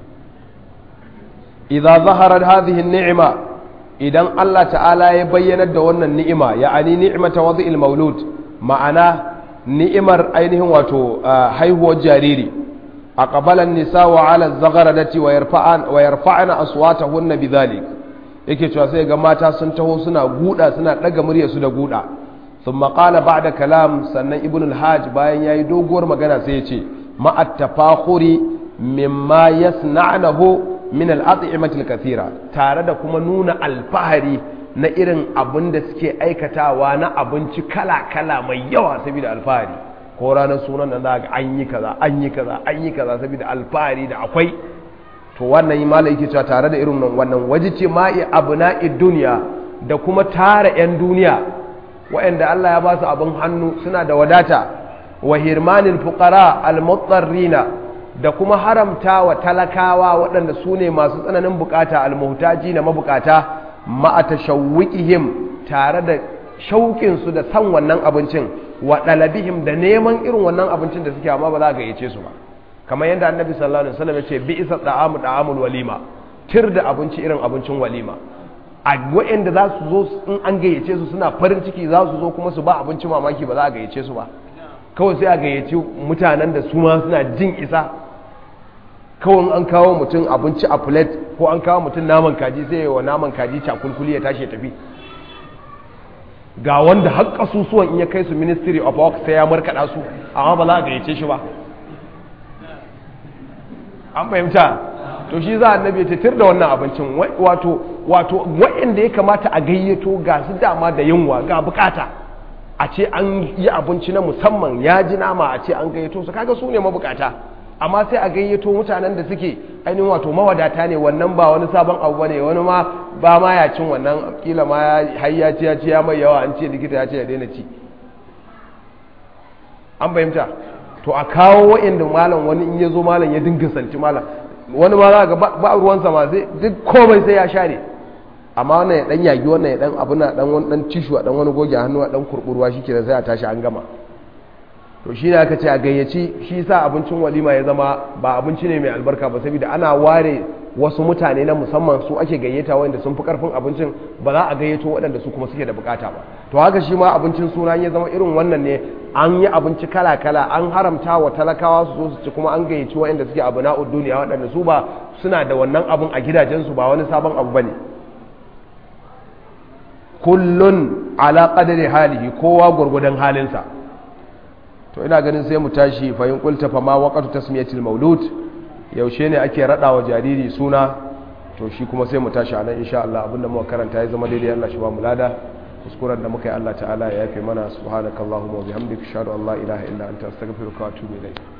idza zaharat hadhihi an-ni'ma idan Allah ta'ala ya bayyana da wannan ni'ima ya'ani ni'mata wad'il maulud ma'ana ni'imar ainihin wato haihuwar jariri aqbala an-nisa'u 'ala az-zagharadati wa yarfa'an wa yarfa'na aswatahunna bidhalik yake cewa sai ga mata sun taho suna guda suna daga muryar su da guda thumma qala ba'da kalam sannan ibn al-hajj bayan yayi doguwar magana sai ya ce مع التفاخر مما يصنعنه من الأطعمة الكثيرة tare da kuma nuna alfahari na irin abin da suke aikatawa na abinci kala-kala mai yawa saboda alfahari ko ranar sunan nan za ga an yi kaza an yi kaza an yi kaza saboda alfahari da akwai to wannan malai yake cewa tare da irin wannan waje ce ma'i abna'id duniya da kuma tara 'yan duniya waɗanda Allah ya ba su abin hannu suna da wadata wa hirmanil fuqara al-mutarrina da kuma haramta wa talakawa waɗanda su ne masu tsananin bukata al-muhtaji na mabukata ma'a tashawwiqihim tare da shauƙin su da san wannan abincin wa dalabihim da neman irin wannan abincin da suke amma ba za a gayyace su ba kamar yadda annabi sallallahu alaihi wasallam ya ce bi isa da'amu da'amul walima tir da abinci irin abincin walima a waɗanda za su zo in an gayyace su suna farin ciki za su zo kuma su ba abinci mamaki ba za a gayyace su ba kawai sai a gayyace mutanen da su ma suna jin isa kawai an kawo mutum abinci a plate ko an kawo mutum naman kaji sai yawa naman kaji cakulkuli ya tashi ya tafi ga wanda har kasusuwan in ya kai su ministry of work sai ya markaɗa su amma ba za a gayyace shi ba an fahimta to shi za a nabi ta tir da wannan abincin wato wato waɗanda ya kamata a gayyato ga su dama da yunwa ga bukata a ce an yi abinci na musamman ya ji nama a ce an gayyato su kaga su ne mabukata amma sai a gayyato mutanen da suke ainihin wato mawadata ne wannan ba wani sabon abu bane wani ma ba ma ya cin wannan kila ma har ya ci ya ci ya mai yawa an ce likita ya ce ya daina ci an fahimta to a kawo wa'inda malam wani in ya zo malam ya dinga santi malam wani ma za ga ba ruwansa ma sai duk komai sai ya share amma wannan ya dan yagi wannan ya dan abu na dan wani dan tishu a dan wani goge hannu a dan kurkurwa shike da sai a tashi an gama to shi ne aka ce a gayyaci shi sa abincin walima ya zama ba abinci ne mai albarka ba saboda ana ware wasu mutane na musamman su ake gayyata wanda sun fi karfin abincin ba za a gayyato waɗanda su kuma suke da bukata ba to haka shi ma abincin suna ya zama irin wannan ne an yi abinci kala-kala an haramta wa talakawa su zo su ci kuma an gayyaci waɗanda suke abu na'ud duniya waɗanda su ba suna da wannan abun a gidajensu ba wani sabon abu ba ne kullun ala qadari halihi kowa gurgudan halinsa to ina ganin sai mu tashi fa in qulta fa ma waqtu tasmiyatil maulud yaushe ne ake rada wa jariri suna to shi kuma sai mu tashi anan insha Allah abinda muka karanta ya zama daidai Allah shi ba mu lada kuskuren da muka yi Allah ta'ala ya yafe mana subhanakallahumma wa bihamdika ashhadu an la ilaha illa anta astaghfiruka wa atubu ilayk